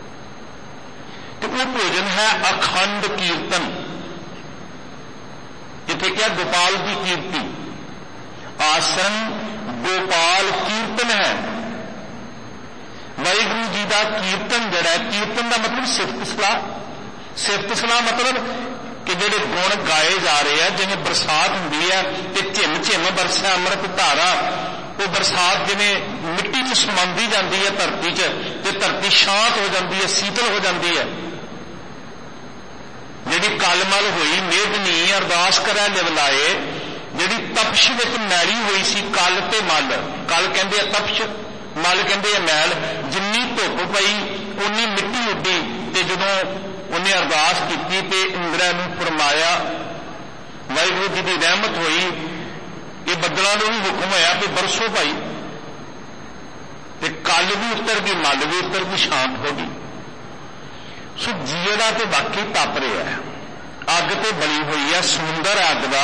ਤੇ ਉਹ ਭੋਜਨ ਹੈ ਅਖੰਡ ਕੀਰਤਨ। ਜਿੱਥੇ ਕਿਹਾ ਗੋਪਾਲ ਦੀ ਕੀਰਤੀ, ਆਸਨ ਗੋਪਾਲ ਕੀਰਤਨ ਹੈ। ਵਾਹਿਗੁਰੂ ਜੀ ਦਾ ਕੀਰਤਨ ਜਿਹੜਾ ਹੈ, ਕੀਰਤਨ ਦਾ ਮਤਲਬ ਸਿਫਤ ਸਲਾਹ। ਸਿਫਤ ਸਲਾਹ ਮਤਲਬ ਕਿ ਜਿਹੜੇ ਗੁਣ ਗਾਏ ਜਾ ਰਹੇ ਆ, ਜਿਵੇਂ ਬਰਸਾਤ ਹੁੰਦੀ ਹੈ ਤੇ ਝਿਮ ਝਿਮ ਬਰਸਾ ਅੰਮ੍ਰਿਤ ਧਾਰਾ, ਉਹ ਬਰਸਾਤ ਜਿਵੇਂ ਮਿੱਟੀ 'ਚ ਸਮਾਉਂਦੀ ਜਾਂਦੀ ਹੈ ਧਰਤੀ 'ਚ, ਤੇ ਧਰਤੀ ਸ਼ਾਂਤ ਹੋ ਜਾਂਦੀ ਹੈ, ਸੀਤਲ ਹੋ ਜਾਂਦੀ ਹੈ। ਜਿਹੜੀ ਕਲਮਲ ਹੋਈ ਮੇਦਨੀ ਅਰਦਾਸ ਕਰੇ ਲਿਵਲਾਏ, ਜਿਹੜੀ ਤਪਸ਼ ਵਿੱਚ ਮੈਲੀ ਹੋਈ ਸੀ ਕਲ ਤੇ ਮਲ, ਕਲ ਕਹਿੰਦੇ ਆ ਤਪਸ਼, ਮਲ ਕਹਿੰਦੇ ਆ ਮੈਲ। ਜਿੰਨੀ ਧੁੱਪ ਪਈ ਉਨੀ ਮਿੱਟੀ ਉੱਡੀ, ਤੇ ਜਦੋਂ ਉਹਨੇ ਅਰਦਾਸ ਕੀਤੀ ਤੇ ਇੰਦਰਾ ਨੂੰ ਫਰਮਾਇਆ, ਵਾਹਿਗੁਰੂ ਜੀ ਦੀ ਰਹਿਮਤ ਹੋਈ, ਇਹ ਬੱਦਲਾਂ ਨੂੰ ਵੀ ਹੁਕਮ ਹੋਇਆ ਕਿ ਬਰਸੋ ਭਾਈ, ਤੇ ਕਲ ਵੀ ਉਤਰ ਗਈ, ਮਲ ਵੀ ਉਤਰ ਗਈ, ਸ਼ਾਂਤ ਹੋ ਗਈ। ਸੋ ਜੀਏ ਦਾ ਤੇ ਬਾਕੀ ਤਪ ਰਿਹਾ ਹੈ, ਅੱਗ ਤੇ ਬਲੀ ਹੋਈ ਹੈ, ਸਮੁੰਦਰ ਅੱਗ ਦਾ।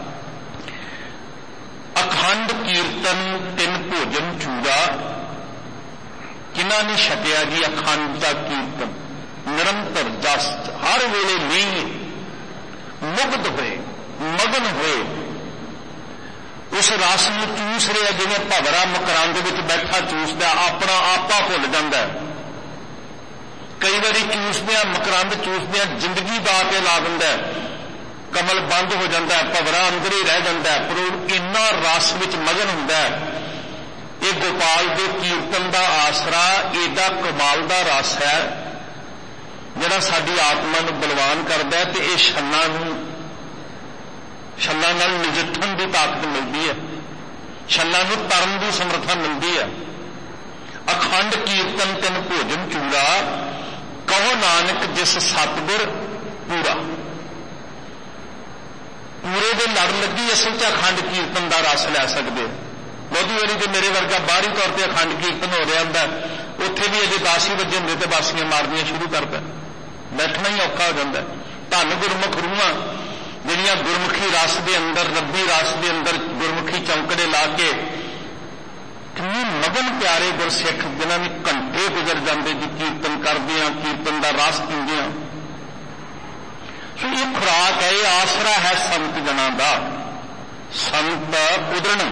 ਅਖੰਡ ਕੀਰਤਨ ਤਿੰਨ ਭੋਜਨ ਚੂਰਾ, ਕਿਹਨਾਂ ਨੇ ਛਕਿਆ ਜੀ ਅਖੰਡ ਦਾ ਕੀਰਤਨ? ਨਿਰੰਤਰ ਜਸ, ਹਰ ਵੇਲੇ ਲੀਨ, ਮੁਗਧ ਹੋਏ, ਮਗਨ ਹੋਏ, ਉਸ ਰਸ ਨੂੰ ਚੂਸ ਰਿਹਾ ਜਿਵੇਂ ਭਵਰਾ ਮਕਰੰਦ ਵਿੱਚ ਬੈਠਾ ਚੂਸਦਾ, ਆਪਣਾ ਆਪਾ ਭੁੱਲ ਜਾਂਦਾ। ਕਈ ਵਾਰੀ ਚੂਸਦਿਆਂ ਮਕਰੰਦ ਚੂਸਦਿਆਂ ਜ਼ਿੰਦਗੀ ਦਾ ਕੇ ਲਾ ਦਿੰਦਾ, ਕਮਲ ਬੰਦ ਹੋ ਜਾਂਦਾ, ਭਵਰਾ ਅੰਦਰ ਹੀ ਰਹਿ ਜਾਂਦਾ, ਪਰ ਉਹ ਇੰਨਾ ਰਸ ਵਿੱਚ ਮਗਨ ਹੁੰਦਾ। ਇਹ ਗੋਪਾਲ ਦੇ ਕੀਰਤਨ ਦਾ ਆਸਰਾ ਏਡਾ ਕਮਾਲ ਦਾ ਰਸ ਹੈ ਜਿਹੜਾ ਸਾਡੀ ਆਤਮਾ ਨੂੰ ਬਲਵਾਨ ਕਰਦਾ, ਤੇ ਇਹ ਛੱਲਾਂ ਨੂੰ, ਛੱਲਾਂ ਨਾਲ ਨਜਿੱਠਣ ਦੀ ਤਾਕਤ ਮਿਲਦੀ ਹੈ, ਛੱਲਾਂ ਨੂੰ ਤਰਨ ਦੀ ਸਮਰੱਥਾ ਮਿਲਦੀ ਹੈ। ਅਖੰਡ ਕੀਰਤਨ ਤਿੰਨ ਭੋਜਨ ਚੂਰਾ, ਕਹੋ ਨਾਨਕ ਜਿਸ ਸਤਿਗੁਰ ਪੂਰਾ। ਪੂਰੇ ਦੇ ਲੜ ਲੱਗੀ ਅਸਲ 'ਚ ਅਖੰਡ ਕੀਰਤਨ ਦਾ ਰਸ ਲੈ ਸਕਦੇ। ਬਹੁਤੀ ਵਾਰੀ ਤੇ ਮੇਰੇ ਵਰਗਾ ਬਾਹਰੀ ਤੌਰ ਤੇ ਅਖੰਡ ਕੀਰਤਨ ਹੋ ਰਿਹਾ ਹੁੰਦਾ, ਉੱਥੇ ਵੀ ਅਜੇ ਦਸ ਹੀ ਵਜੇ ਹੁੰਦੇ ਤੇ ਬਾਸੀਆਂ ਮਾਰਨੀਆਂ ਸ਼ੁਰੂ ਕਰਦਾ, ਬੈਠਣਾ ਹੀ ਔਖਾ ਹੋ ਜਾਂਦਾ। ਧੰਨ ਗੁਰਮੁਖ ਰੂਹਾਂ ਜਿਹੜੀਆਂ ਗੁਰਮੁਖੀ ਰਸ ਦੇ ਅੰਦਰ, ਰੱਬੀ ਰਸ ਦੇ ਅੰਦਰ ਗੁਰਮੁਖੀ ਚੌਂਕੜੇ ਲਾ ਕੇ, ਕਿੰਨੇ ਮਗਨ ਪਿਆਰੇ ਗੁਰਸਿੱਖ ਜਿਨ੍ਹਾਂ ਨੇ ਘੰਟੇ ਗੁਜ਼ਰ ਜਾਂਦੇ ਜੀ ਕੀਰਤਨ ਕਰਦੇ ਆ, ਕੀਰਤਨ ਦਾ ਰਸ ਪੀਂਦੇ ਆ। ਸੋ ਇਹ ਖੁਰਾਕ ਹੈ, ਇਹ ਆਸਰਾ ਹੈ ਸੰਤ ਜਨਾਂ ਦਾ। ਸੰਤ ਉਦਰਣ,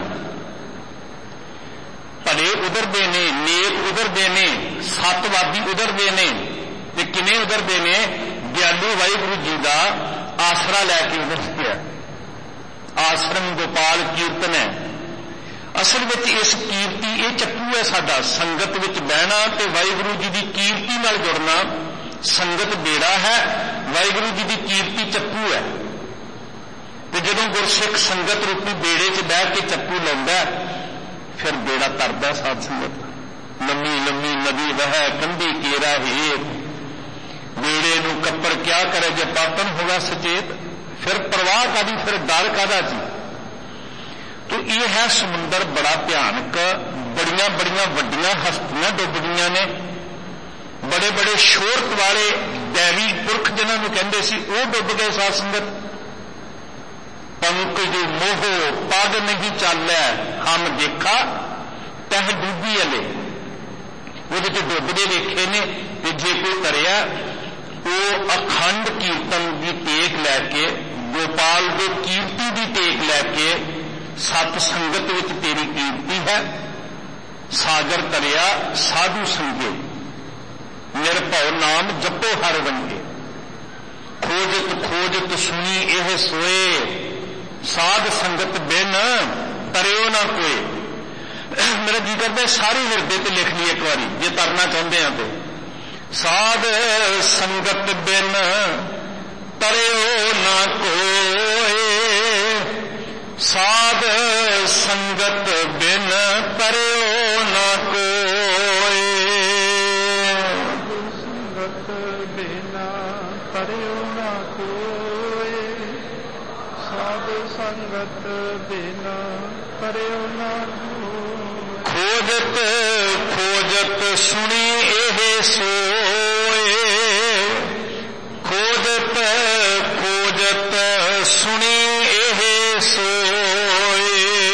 ਭਲੇ ਉਦਰਦੇ ਨੇ, ਨੇਕ ਉਦਰਦੇ ਨੇ, ਸਤਵਾਦੀ ਉਦਰਦੇ ਨੇ। ਤੇ ਕਿਵੇਂ ਉਦਰਦੇ ਨੇ? ਦਿਆਲੂ ਵਾਹਿਗੁਰੂ ਜੀ ਦਾ ਆਸਰਾ ਲੈ ਕੇ ਉਦਰਦੇ ਆ। ਆਸਰਮ ਗੋਪਾਲ ਕੀਰਤਨ ਹੈ। ਅਸਲ ਵਿੱਚ ਇਸ ਕੀਰਤੀ, ਇਹ ਚੱਪੂ ਹੈ ਸਾਡਾ, ਸੰਗਤ ਵਿੱਚ ਬਹਿਣਾ ਤੇ ਵਾਹਿਗੁਰੂ ਜੀ ਦੀ ਕੀਰਤੀ ਨਾਲ ਜੁੜਨਾ। ਸੰਗਤ ਬੇੜਾ ਹੈ, ਵਾਹਿਗੁਰੂ ਜੀ ਦੀ ਕੀਰਤੀ ਚੱਪੂ ਹੈ। ਤੇ ਜਦੋਂ ਗੁਰਸਿੱਖ ਸੰਗਤ ਰੂਪੀ ਬੇੜੇ 'ਚ ਬਹਿ ਕੇ ਚੱਪੂ ਲਾਉਂਦਾ, ਫਿਰ ਬੇੜਾ ਤਰਦਾ ਸਾਧ ਸੰਗਤ। ਲੰਮੀ ਲੰਮੀ ਨਦੀ ਵਹਿ ਕੰਢੀ ਕੇਰਾ ਹੇਰ, ਬੇੜੇ ਨੂੰ ਕੱਪੜ ਕਿਆ ਕਰੇ ਜੇ ਪਾਤਨ ਹੋਗਾ ਸਚੇਤ। ਫਿਰ ਪ੍ਰਵਾਹ ਕਾਦੀ, ਫਿਰ ਡਰ ਕਾਦਾ ਜੀ। ਤੋ ਇਹ ਹੈ ਸਮੁੰਦਰ ਬੜਾ ਭਿਆਨਕ, ਬੜੀਆਂ ਬੜੀਆਂ ਵੱਡੀਆਂ ਹਸਤੀਆਂ ਡੁੱਬ ਗਈਆਂ ਨੇ, ਬੜੇ ਬੜੇ ਸ਼ੋਹਰਤ ਵਾਲੇ ਦੈਵੀ ਪੁਰਖ ਜਿਨ੍ਹਾਂ ਨੂੰ ਕਹਿੰਦੇ ਸੀ ਉਹ ਡੁੱਬ ਗਏ ਸਾਧ ਸੰਗਤ। ਪੰਕਜ ਮੋਹ ਪਦ ਨਹੀਂ ਚਾਲੈ, ਹਮ ਦੇਖਾ ਤਹ ਡੁੱਬੀ ਅਲੇ। ਉਹਦੇ ਚ ਡੁੱਬਦੇ ਵੇਖੇ ਨੇ। ਤੇ ਜੇ ਕੋਈ ਕਰਿਆ ਉਹ ਅਖੰਡ ਕੀਰਤਨ ਦੀ ਟੇਕ ਲੈ ਕੇ, ਗੋਪਾਲ ਦੇ ਕੀਰਤੀ ਦੀ ਟੇਕ ਲੈ ਕੇ, ਸਤ ਸੰਗਤ ਵਿੱਚ ਤੇਰੀ ਕੀਰਤੀ ਹੈ, ਸਾਗਰ ਤਰਿਆ ਸਾਧੂ ਸੰਗੇ, ਨਿਰਭਉ ਨਾਮ ਜਪੋ ਹਰ ਰੰਗੇ। ਖੋਜਤ ਖੋਜਤ ਸੁਣੀ ਇਹ ਸੋਏ, ਸਾਧ ਸੰਗਤ ਬਿਨ ਤਰਿਓ ਨਾ ਕੋਏ। ਮੇਰਾ ਜੀ ਕਰਦਾ ਸਾਰੇ ਹਿਰਦੇ ਤੇ ਲਿਖ ਲਈ ਇੱਕ ਵਾਰੀ, ਜੇ ਤਰਨਾ ਚਾਹੁੰਦੇ ਆ ਤੇ। ਸਾਧ ਸੰਗਤ ਬਿਨ ਤਰਿਓ ਨਾ ਕੋਏ, ਸਾਧ ਸੰਗਤ ਬਿਨ ਤਰਿਓ ਨਾ ਕੋਏ। ਸੰਗਤ ਬਿਨਾ ਤਰਿਓ ਨਾ ਕੋਏ, ਸਾਧ ਸੰਗਤ ਬਿਨਾ ਤਰਿਓ ਨਾ ਕੋਏ। ਖੋਜਤ ਖੋਜਤ ਸੁਣੀ ਇਹ ਸੋਏ, ਖੋਜਤ ਖੋਜਤ ਸੁਣੀ ਇਹ ਸੋਏ।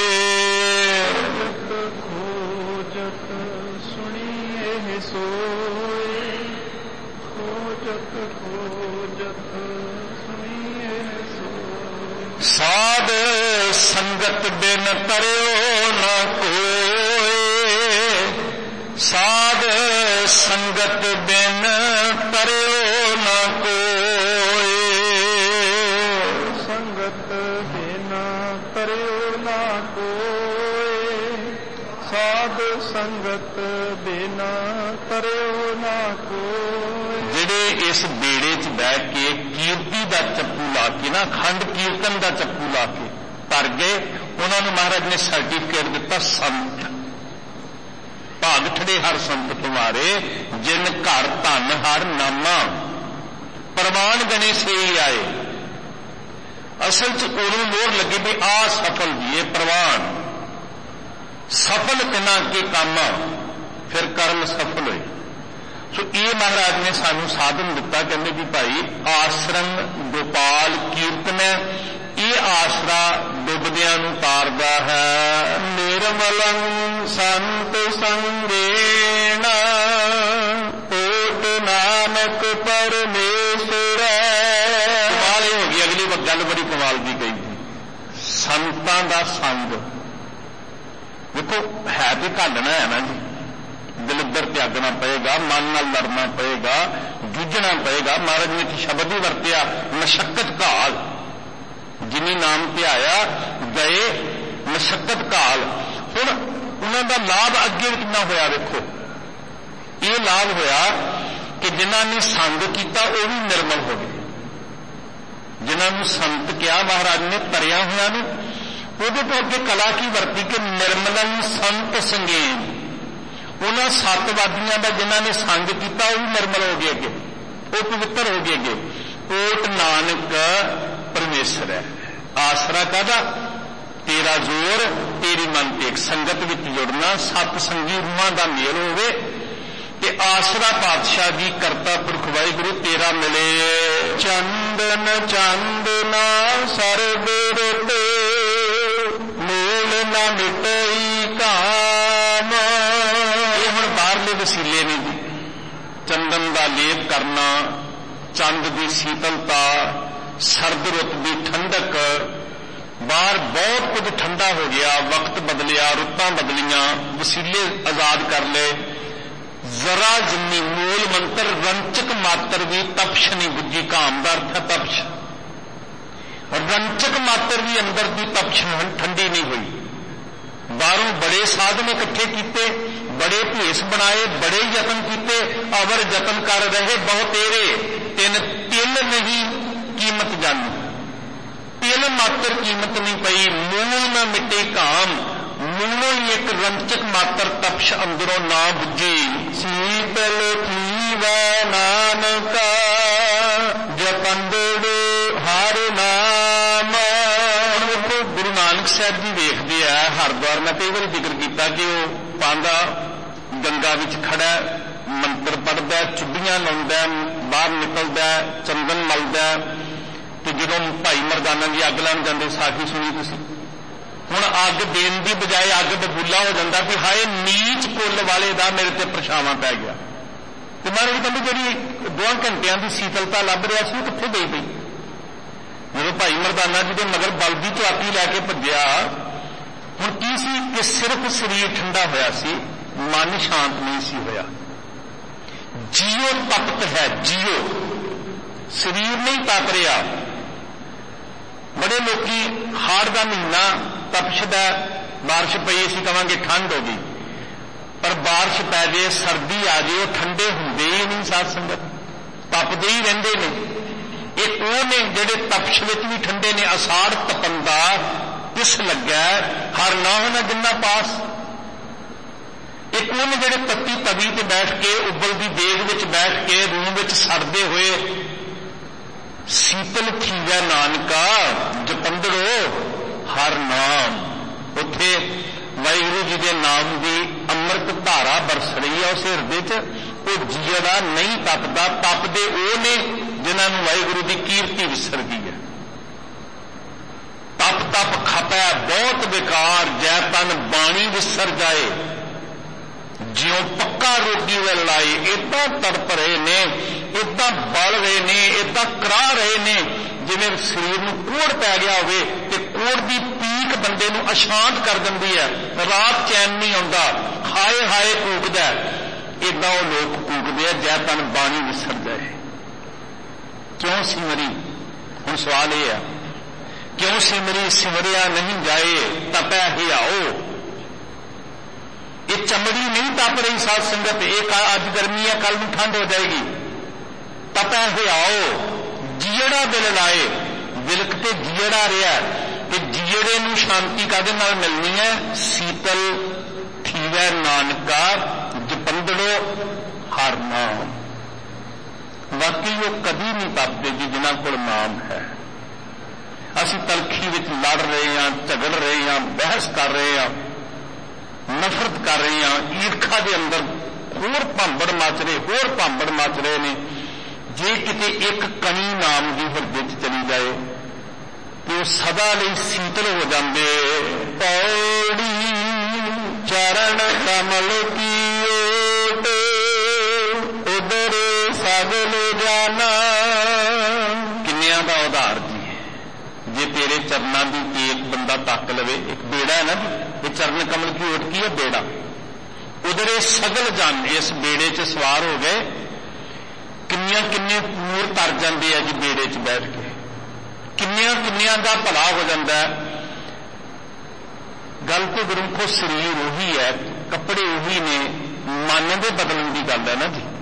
ਖੋਜਤ ਸੁਣੀ ਇਹ ਸੋਏ, ਖੋਜਤ ਖੋਜਤ ਸੁਣੀ ਇਹ ਸੋਏ। ਸਾਧ ਸੰਗਤ ਬਿਨ ਤਰਿਓ ਨਾ ਕੋਏ, ਸਾਧ ਸੰਗਤ ਬਿਨ ਤਰਿਓ ਨਾ ਕੋਏ। ਸੰਗਤ ਬਿਨਾ ਤਰਿਓ ਨਾ ਕੋਏ, ਸਾਧ ਸੰਗਤ ਬਿਨਾ ਤਰਿਓ ਨਾ ਕੋਏ। ਜਿਹੜੇ ਇਸ ਬੇੜੇ 'ਚ ਬੈਠ ਕੇ ਕੀਰਤੀ ਦਾ ਚੱਪੂ ਲਾ ਕੇ ਨਾ, ਅਖੰਡ ਕੀਰਤਨ ਦਾ ਚੱਪੂ ਲਾ ਕੇ ਤਰ ਗਏ, ਉਹਨਾਂ ਨੂੰ ਮਹਾਰਾਜ ਨੇ ਸਰਟੀਫਿਕੇਟ ਦਿੱਤਾ ਸੰਤ। ਭਾਗ ਠੜੇ ਹਰ ਸੰਤ ਤੁਮਾਰੇ, ਜਿਨ ਘਰ ਧਨ ਹਰ ਨਾਮਾ, ਪ੍ਰਵਾਨ ਗਣੇ ਸੇ ਹੀ ਆਏ। ਅਸਲ 'ਚ ਉਹਨੂੰ ਮੋਹਰ ਲੱਗੀ ਵੀ ਆ ਸਫਲ ਜੀ, ਇਹ ਪ੍ਰਵਾਨ ਸਫਲ ਕਿਨਾ ਕੇ ਕੰਮ, ਫਿਰ ਕਰਮ ਸਫਲ ਹੋਏ। ਸੋ ਇਹ ਮਹਾਰਾਜ ਨੇ ਸਾਨੂੰ ਸਾਧਨ ਦਿੱਤਾ, ਕਹਿੰਦੇ ਵੀ ਭਾਈ ਆਸਰਮ ਗੋਪਾਲ ਕੀਰਤਨ ਹੈ, ਇਹ ਆਸਰਾ ਡੁੱਬਦਿਆਂ ਨੂੰ ਤਾਰਦਾ ਹੈ। ਨਿਰਮਲੰ ਸੰਤ ਸੰਗੇਣ, ਓਟ ਨਾਨਕ ਪਰਮੇਸ਼ਰ। ਕਮਾਲ ਹੋ ਗਈ, ਅਗਲੀ ਗੱਲ ਬੜੀ ਕਮਾਲ ਦੀ ਕਹੀ, ਸੰਤਾਂ ਦਾ ਸੰਗ। ਦੇਖੋ ਹੈ ਤੇ ਘਾਲਣਾ ਹੈ ਨਾ ਜੀ, ਦਿਲਦਰ ਤਿਆਗਣਾ ਪਏਗਾ, ਮਨ ਨਾਲ ਲੜਨਾ ਪਏਗਾ, ਜੂਝਣਾ ਪਏਗਾ। ਮਹਾਰਾਜ ਨੇ ਇੱਕ ਸ਼ਬਦ ਹੀ ਵਰਤਿਆ, ਮਸ਼ੱਕਤ ਘਾਲ। ਜਿਨੀ ਨਾਮ ਧਿਆਇਆ ਗਏ ਮਸ਼ੱਕਤ ਘਾਲ। ਹੁਣ ਉਹਨਾਂ ਦਾ ਲਾਭ ਅੱਗੇ ਕਿੰਨਾ ਹੋਇਆ ਵੇਖੋ। ਇਹ ਲਾਭ ਹੋਇਆ ਕਿ ਜਿਨ੍ਹਾਂ ਨੇ ਸੰਗ ਕੀਤਾ ਉਹ ਵੀ ਨਿਰਮਲ ਹੋ ਗਏ। ਜਿਨ੍ਹਾਂ ਨੂੰ ਸੰਤ ਕਿਹਾ ਮਹਾਰਾਜ ਨੇ ਤਰਿਆ ਹੋਇਆ ਨੂੰ, ਉਹਦੇ ਤੋਂ ਅੱਗੇ ਕਲਾ ਕੀ ਵਰਤੀ ਕਿ ਨਿਰਮਲਨ ਸੰਤ ਸੰਗੇਨ। ਉਹਨਾਂ ਸੱਤ ਵਾਦੀਆਂ ਦਾ ਜਿਨ੍ਹਾਂ ਨੇ ਸੰਗ ਕੀਤਾ ਉਹ ਵੀ ਨਿਰਮਲ ਹੋ ਗਏ ਅੱਗੇ, ਉਹ ਪਵਿੱਤਰ ਹੋ ਗਏ ਅੱਗੇ। ਓਟ ਨਾਨਕ ਪਰਮੇਸ਼ਰ ਹੈ। ਆਸਰਾ ਕਾਹਦਾ? ਤੇਰਾ ਜ਼ੋਰ, ਤੇਰੀ ਮਨ ਟੇਕ, ਸੰਗਤ ਵਿੱਚ ਜੁੜਨਾ, ਸਤ ਸੰਗੀ ਰੂਹਾਂ ਦਾ ਮੇਲ ਹੋਵੇ ਤੇ ਆਸਰਾ ਪਾਤਸ਼ਾਹ ਜੀ ਕਰਤਾ ਪੁਰਖ ਵਾਹਿਗੁਰੂ ਤੇਰਾ ਮਿਲੇ। ਚੰਦਨ ਚੰਦਨਾ ਸਰਬ ਰਤੇ, ਮੂਲ ਨਾ ਮਿਟਈ ਕਾਮ। ਇਹ ਹੁਣ ਬਾਹਰਲੇ ਵਸੀਲੇ ਨੇ ਜੀ। ਚੰਦਨ ਦਾ ਲੇਪ ਕਰਨਾ, ਚੰਦ ਦੀ ਸੀਤਲਤਾ, ਸਰਦ ਰੁੱਤ ਦੀ ਠੰਡਕ। ਬਾਹਰ ਬਹੁਤ ਕੁਝ ਠੰਡਾ ਹੋ ਗਿਆ, ਵਕਤ ਬਦਲਿਆ, ਰੁੱਤਾਂ ਬਦਲੀਆਂ, ਵਸੀਲੇ ਆਜ਼ਾਦ ਕਰ ਲਏ। ਜ਼ਰਾ ਜਿੰਨੀ ਮੂਲ ਮੰਤਰ ਰੰਚਕ ਮਾਤਰ ਵੀ ਤਪਸ਼ ਨਹੀਂ ਬੁੱਝੀ। ਕਾਮ ਦਾ ਅਰਥ ਹੈ ਤਪਸ਼। ਰੰਚਕ ਮਾਤਰ ਵੀ ਅੰਦਰ ਦੀ ਤਪਸ਼ ਠੰਡੀ ਨਹੀਂ ਹੋਈ। ਬਾਹਰੋਂ ਬੜੇ ਸਾਧਨ ਇਕੱਠੇ ਕੀਤੇ, ਬੜੇ ਭੇਸ ਬਣਾਏ, ਬੜੇ ਯਤਨ ਕੀਤੇ, ਅਵਰ ਯਤਨ ਕਰ ਰਹੇ ਬਹੁ ਤੇਰੇ, ਤਿੰਨ ਤਿਲ ਨਹੀਂ ਕੀਮਤ ਜਾਣੀ। ਤਿਲ ਮਾਤਰ ਕੀਮਤ ਨਹੀਂ ਪਈ। ਮੂਲ ਨਾ ਮਿਟੇ ਕਾਮ, ਮੂਲੋਂ ਹੀ ਇੱਕ ਰੰਚਕ ਮਾਤਰ ਤਪਸ਼ ਅੰਦਰੋਂ ਨਾ ਬੁੱਝੀ। ਸੀਤਲ ਥੀਵੈ ਨਾਨਕਾ, ਜਪੰਦੜ ਹਰ ਨਾਮ। ਗੁਰੂ ਨਾਨਕ ਸਾਹਿਬ ਜੀ ਵੇਖਦੇ ਆ ਹਰਿਦੁਆਰ, ਮੈਂ ਕਈ ਵਾਰੀ ਜ਼ਿਕਰ ਕੀਤਾ ਕਿ ਉਹ ਪਾਂਦਾ ਗੰਗਾ ਵਿੱਚ ਖੜਾ, ਮੰਤਰ ਪੜ੍ਹਦਾ, ਚੁੱਡੀਆਂ ਲਾਉਂਦਾ, ਬਾਹਰ ਨਿਕਲਦਾ, ਚੰਦਨ ਮਲਦਾ, ਤੇ ਜਦੋਂ ਭਾਈ ਮਰਦਾਨਾ ਜੀ ਅੱਗ ਲਾਉਣ ਜਾਂਦੇ ਸਾਖੀ ਸੁਣੀ ਤੁਸੀਂ। ਹੁਣ ਅੱਗ ਦੇਣ ਦੀ ਬਜਾਏ ਅੱਗ ਬਬੂਲਾ ਹੋ ਜਾਂਦਾ ਵੀ ਹਾਏ ਨੀਚ ਕੁੱਲ ਵਾਲੇ ਦਾ ਮੇਰੇ ਤੇ ਪਰਛਾਵਾਂ ਪੈ ਗਿਆ। ਤੇ ਮਹਾਰਾਜ ਕਹਿੰਦੇ ਜਿਹੜੀ ਦੋ ਘੰਟਿਆਂ ਦੀ ਸੀਤਲਤਾ ਲੱਭ ਰਿਹਾ ਸੀ ਉਹ ਕਿੱਥੇ ਗਈ ਪਈ? ਜਦੋਂ ਭਾਈ ਮਰਦਾਨਾ ਜੀ ਦੇ ਮਗਰ ਬਲਦੀ ਝਾਤੀ ਲੈ ਕੇ ਭੱਜਿਆ, ਹੁਣ ਕੀ ਸੀ ਕਿ ਸਿਰਫ ਸਰੀਰ ਠੰਡਾ ਹੋਇਆ ਸੀ, मन शांत नहीं सी होया। जियो तपत है, जियो शरीर नहीं तप रहा। बड़े लोग हाड़ का महीना तपछदा, बारिश पई असीं कहांगे ठंड हो गई, पर बारिश पै जाए सर्दी आ जाए ठंडे होंदे ही नहीं। साध संगत तपदे ही रहिंदे ने। एक वो ने जिहड़े तपश विच भी ठंडे ने। असाड़ तपंदा किस लग्या हर ना होना जिन्ना पास। एक वो ने जिहड़े तत्ती तवी ते बैठ के उबलदी देग विच बैठ के रूम विच सड़दे होए शीतल थीवै नानका जपंदड़ो हर नाम। उत्थे वाहिगुरू जी के नाम की अमृत धारा बरस रही है उस हिरदे च। वो जीड़ा नहीं तपदा, तपदे वो ने जिन्होंने वाहिगुरू की कीर्ति विसर गई है। तप तप खपै बहुत बेकार, जै तन बाणी विसर जाए। ज्यों पक्का रोगी वे लड़ाई, इदा तड़प रहे ने, इदा बल रहे ने, इदा करा रहे ने जिवें शरीर में कोड़ पै गया होवे ते कोड़ की पीक बंदे नूं अशांत कर दिंदी है। रात चैन नहीं आउंदा, हाय हाय कूकदा। इदा वो लोग कूकदे आ जै तन बाणी विसर जाए। क्यों सिमरी? हुण सवाल यह है, क्यों सिमरी? सिमरिया नहीं जाए तपै हियाओ। ये चमड़ी नहीं तप रही साध संगत। एक अज गर्मी है, कल में ठंड हो जाएगी। तपै हियाओ जीड़ा बिल लाए। बिलक ते जीड़ा रहा कि जीड़े नूं शांति कादे नाल मिलनी है? शीतल थीवै नानका जपंदड़ो हर नाम। बाकी वो कभी नहीं तपते जी जिन्हां कोल नाम है। असीं तलखी विच लड़ रहे हैं, झगड़ रहे हैं, बहस कर रहे हैं, नफरत कर रहे हैं, ईर्खा के अंदर होर भांबड़ मच रहे, होर भांबड़ मच रहे ने। जे किते एक कणी नाम की हिरदे च चली जाए तो वो सदा लई शीतल हो जाते। पौड़ी चरण कमल की ओट उधर सगल जाना। किन्निया का उधार जी जे तेरे चरणों की एक बंदा तक लवे। एक बेड़ा है ना जी, ये चरण कमल की ओट की है बेड़ा। उधर सगल जान, इस बेड़े च सवार हो गए। किन्निया किन्ने पूर तर जाते हैं जी बेड़े च बैठ के। किन्निया किन्निया का भला हो जाता है। गल तो गुरमुखो शरीर उही है, कपड़े उही ने, मन के बदलने की गल है ना जी।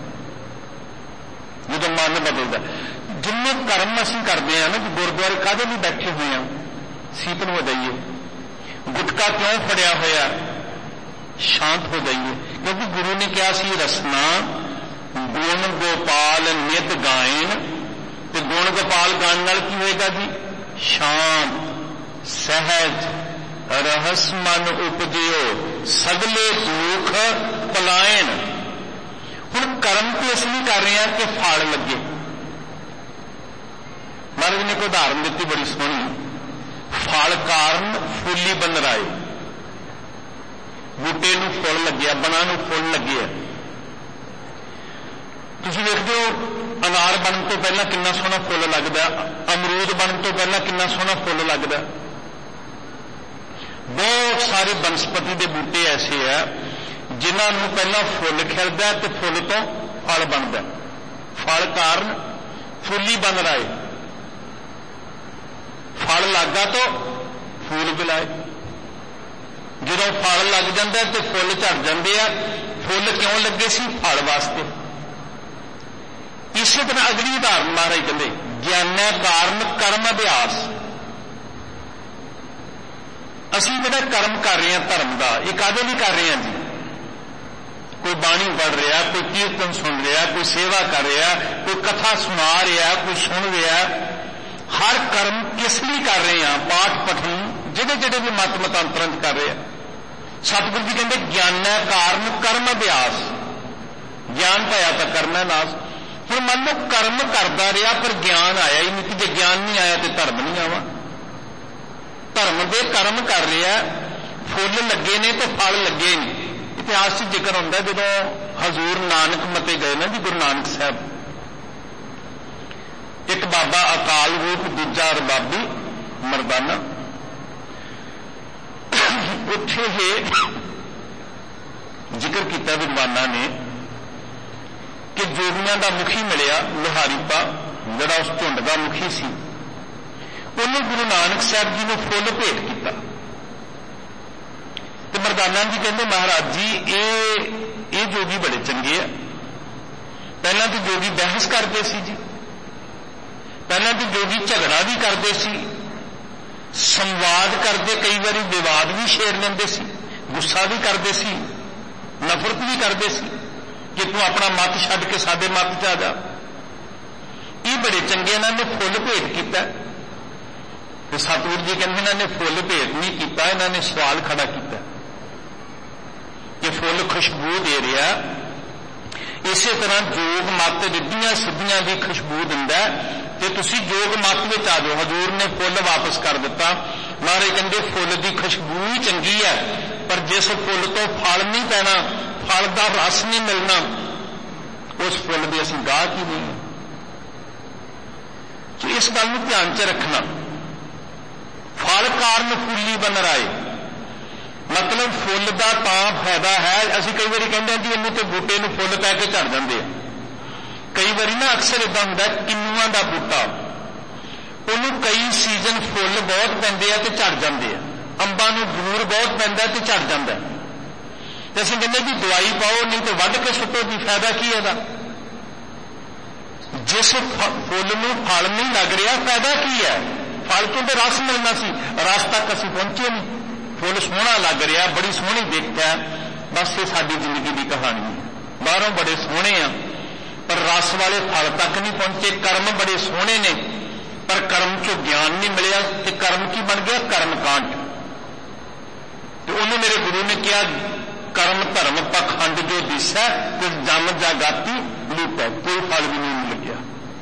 जो मन बदलता जिन्ने कर्म असीं करते हैं ना जी, गुरुद्वारे काहदे लिए बैठे हुए हैं? शीतल हो जाइए। गुटका क्यों फड़िया होया? शांत हो जाइए। क्योंकि गुरु ने कहा सी रसना गुण गोपाल नित गायन। तो गुण गोपाल गाने नाल की होएगा जी? शांत सहज रहस मन उपजियो सगले दुख पलायन। हुण कर्म तो इसलिए कर रहे हैं कि फल लगे। महाराज ने कोई उदाहरण दी बड़ी सोहनी। फल कारण फूली बन राए। बूटे नूं फुल लग्या, बना नूं फुल लगे। तुसीं देखते हो अनार बनने तो पहला कितना सोहना फुल लगता, अमरूद बनने तो पहला कितना सोहना फुल लगता। बहुत सारे बनस्पति के बूटे ऐसे है जिन्होंने पहला फुल खिलता है तो फुल तो फल बनता। फल कारण फुली बन रहा है। फल लगा तो फूल भी लाए। जो फल लग जाता है तो फुल झड़ जाते हैं। फुल क्यों लगे सी? फल वास्ते। इसी तरह अगली उदाहरण महाराज कहते ज्ञान कारण कर्म अभ्यास। असी जो कर्म कर रहे हैं धर्म का, ये काहदे लिए कर रहे हैं जी? कोई बाणी पढ़ रहा, कोई कीर्तन सुन रहा, कोई सेवा कर रहा, कोई कथा सुना रहा, कोई सुन रहा। हर कर्म किस लिए कर रहे हैं? पाठ पठन जिहड़े जिहड़े भी मत मतांतरण कर रहे हैं। सतगुरु जी कहते ज्ञान कारण कर्म अभ्यास। ज्ञान पाया तो कर्म है नाश। फिर मान लो कर्म करता रहा पर ज्ञान आया ही नहीं, कि जो ज्ञान नहीं आया तो धर्म नहीं आवा। धर्म के कर्म कर रहा, फुल लगे ने तो फल लगे नहीं। इतिहास से जिक्र होता है जो हजूर नानक मते गए ना जी, गुरु नानक साहब। एक बाबा अकाल रूप, दूजा रबाबी मरदाना। उत्थे ਜ਼ਿਕਰ ਕੀਤਾ ਵਿਦਵਾਨਾਂ ਨੇ ਕਿ ਜੋਗੀਆਂ ਦਾ ਮੁਖੀ ਮਿਲਿਆ ਲੋਹਾਰੀਪਾ, ਜਿਹੜਾ ਉਸ ਝੁੰਡ ਦਾ ਮੁਖੀ ਸੀ, ਉਹਨੇ ਗੁਰੂ ਨਾਨਕ ਸਾਹਿਬ ਜੀ ਨੂੰ ਫੁੱਲ ਭੇਟ ਕੀਤਾ। ਤੇ ਮਰਦਾਨਾ ਜੀ ਕਹਿੰਦੇ ਮਹਾਰਾਜ ਜੀ ਇਹ ਇਹ ਜੋਗੀ ਬੜੇ ਚੰਗੇ ਆ। ਪਹਿਲਾਂ ਤਾਂ ਜੋਗੀ ਬਹਿਸ ਕਰਦੇ ਸੀ ਜੀ, ਪਹਿਲਾਂ ਤਾਂ ਜੋਗੀ ਝਗੜਾ ਵੀ ਕਰਦੇ ਸੀ, ਸੰਵਾਦ ਕਰਦੇ, ਕਈ ਵਾਰੀ ਵਿਵਾਦ ਵੀ ਛੇੜ ਲੈਂਦੇ ਸੀ, ਗੁੱਸਾ ਵੀ ਕਰਦੇ ਸੀ, ਨਫ਼ਰਤ ਵੀ ਕਰਦੇ ਸੀ ਕਿ ਤੂੰ ਆਪਣਾ ਮਤ ਛੱਡ ਕੇ ਸਾਡੇ ਮਤ 'ਚ ਆ ਜਾ। ਇਹ ਬੜੇ ਚੰਗੇ ਇਹਨਾਂ ਨੇ ਫੁੱਲ ਭੇਟ ਕੀਤਾ। ਤੇ ਸਤਿਗੁਰੂ ਜੀ ਕਹਿੰਦੇ ਇਹਨਾਂ ਨੇ ਫੁੱਲ ਭੇਟ ਨਹੀਂ ਕੀਤਾ, ਇਹਨਾਂ ਨੇ ਸਵਾਲ ਖੜਾ ਕੀਤਾ ਕਿ ਫੁੱਲ ਖੁਸ਼ਬੂ ਦੇ ਰਿਹਾ, ਇਸੇ ਤਰ੍ਹਾਂ ਜੋਗ ਮਤ ਰਿੱਧੀਆਂ ਸਿੱਧੀਆਂ ਦੀ ਖੁਸ਼ਬੂ ਦਿੰਦਾ ਤੇ ਤੁਸੀਂ ਜੋਗ ਮਤ ਵਿੱਚ ਆ ਜਾਓ। ਹਜ਼ੂਰ ਨੇ ਫੁੱਲ ਵਾਪਸ ਕਰ ਦਿੱਤਾ। ਮਹਾਰਾਜ ਕਹਿੰਦੇ ਫੁੱਲ ਦੀ ਖੁਸ਼ਬੂ ਹੀ ਚੰਗੀ ਹੈ, ਪਰ ਜਿਸ ਫੁੱਲ ਤੋਂ ਫਲ ਨਹੀਂ ਪੈਣਾ, ਫਲ ਦਾ ਰਸ ਨਹੀਂ ਮਿਲਣਾ, ਉਸ ਫੁੱਲ ਦੇ ਅਸੀਂ ਗਾਹਕ ਹੀ ਨਹੀਂ। ਸੋ ਇਸ ਗੱਲ ਨੂੰ ਧਿਆਨ 'ਚ ਰੱਖਣਾ। ਫਲ ਕਾਰਨ ਫੁੱਲੀ ਬਨ ਰਾਏ, ਮਤਲਬ ਫੁੱਲ ਦਾ ਤਾਂ ਫਾਇਦਾ ਹੈ। ਅਸੀਂ ਕਈ ਵਾਰੀ ਕਹਿੰਦੇ ਹਾਂ ਜੀ ਇਹਨੂੰ ਤੇ ਬੂਟੇ ਨੂੰ ਫੁੱਲ ਪੈ ਕੇ ਝੜ ਜਾਂਦੇ ਆ। ਕਈ ਵਾਰੀ ਨਾ ਅਕਸਰ ਇਦਾਂ ਹੁੰਦਾ, ਕਿੰਨੂਆਂ ਦਾ ਬੂਟਾ, ਉਹਨੂੰ ਕਈ ਸੀਜ਼ਨ ਫੁੱਲ ਬਹੁਤ ਪੈਂਦੇ ਆ ਤੇ ਝੜ ਜਾਂਦੇ ਆ। ਅੰਬਾਂ ਨੂੰ ਬੂਰ ਬਹੁਤ ਪੈਂਦਾ ਤੇ ਝੜ ਜਾਂਦਾ, ਤੇ ਅਸੀਂ ਕਹਿੰਦੇ ਵੀ ਦਵਾਈ ਪਾਓ, ਨਹੀਂ ਤੇ ਵੱਢ ਕੇ ਸੁੱਟੋ, ਵੀ ਫਾਇਦਾ ਕੀ ਇਹਦਾ। ਜਿਸ ਫੁੱਲ ਨੂੰ ਫਲ ਨਹੀਂ ਲੱਗ ਰਿਹਾ, ਫਾਇਦਾ ਕੀ ਹੈ? ਫਲ ਤੋਂ ਤੇ ਰਸ ਮਿਲਣਾ ਸੀ, ਰਸ ਤੱਕ ਅਸੀਂ ਪਹੁੰਚੇ ਨਹੀਂ। ਫੁੱਲ ਸੋਹਣਾ ਲੱਗ ਰਿਹਾ, ਬੜੀ ਸੋਹਣੀ ਦੇਖਿਆ, ਬਸ ਇਹ ਸਾਡੀ ਜ਼ਿੰਦਗੀ ਦੀ ਕਹਾਣੀ ਹੈ। ਬਾਹਰੋਂ ਬੜੇ ਸੋਹਣੇ ਆ ਪਰ ਰਸ ਵਾਲੇ ਫਲ ਤੱਕ ਨਹੀਂ ਪਹੁੰਚੇ। ਕਰਮ ਬੜੇ ਸੋਹਣੇ ਨੇ ਪਰ ਕਰਮ 'ਚੋਂ ਗਿਆਨ ਨਹੀਂ ਮਿਲਿਆ, ਤੇ ਕਰਮ ਕੀ ਬਣ ਗਿਆ? ਕਰਮ ਕਾਂਡ। ਤੇ ਉਹਨੂੰ ਮੇਰੇ ਗੁਰੂ ਨੇ ਕਿਹਾ, ਕਰਮ ਧਰਮ ਪਖੰਡ ਜੋ ਦਿਸੈ ਤਿਸ ਜਨ ਜਾਗਾਤੀ ਲੂਟੈ, ਕੋਈ ਫਲ ਵੀ ਨਹੀਂ ਲੱਗਿਆ।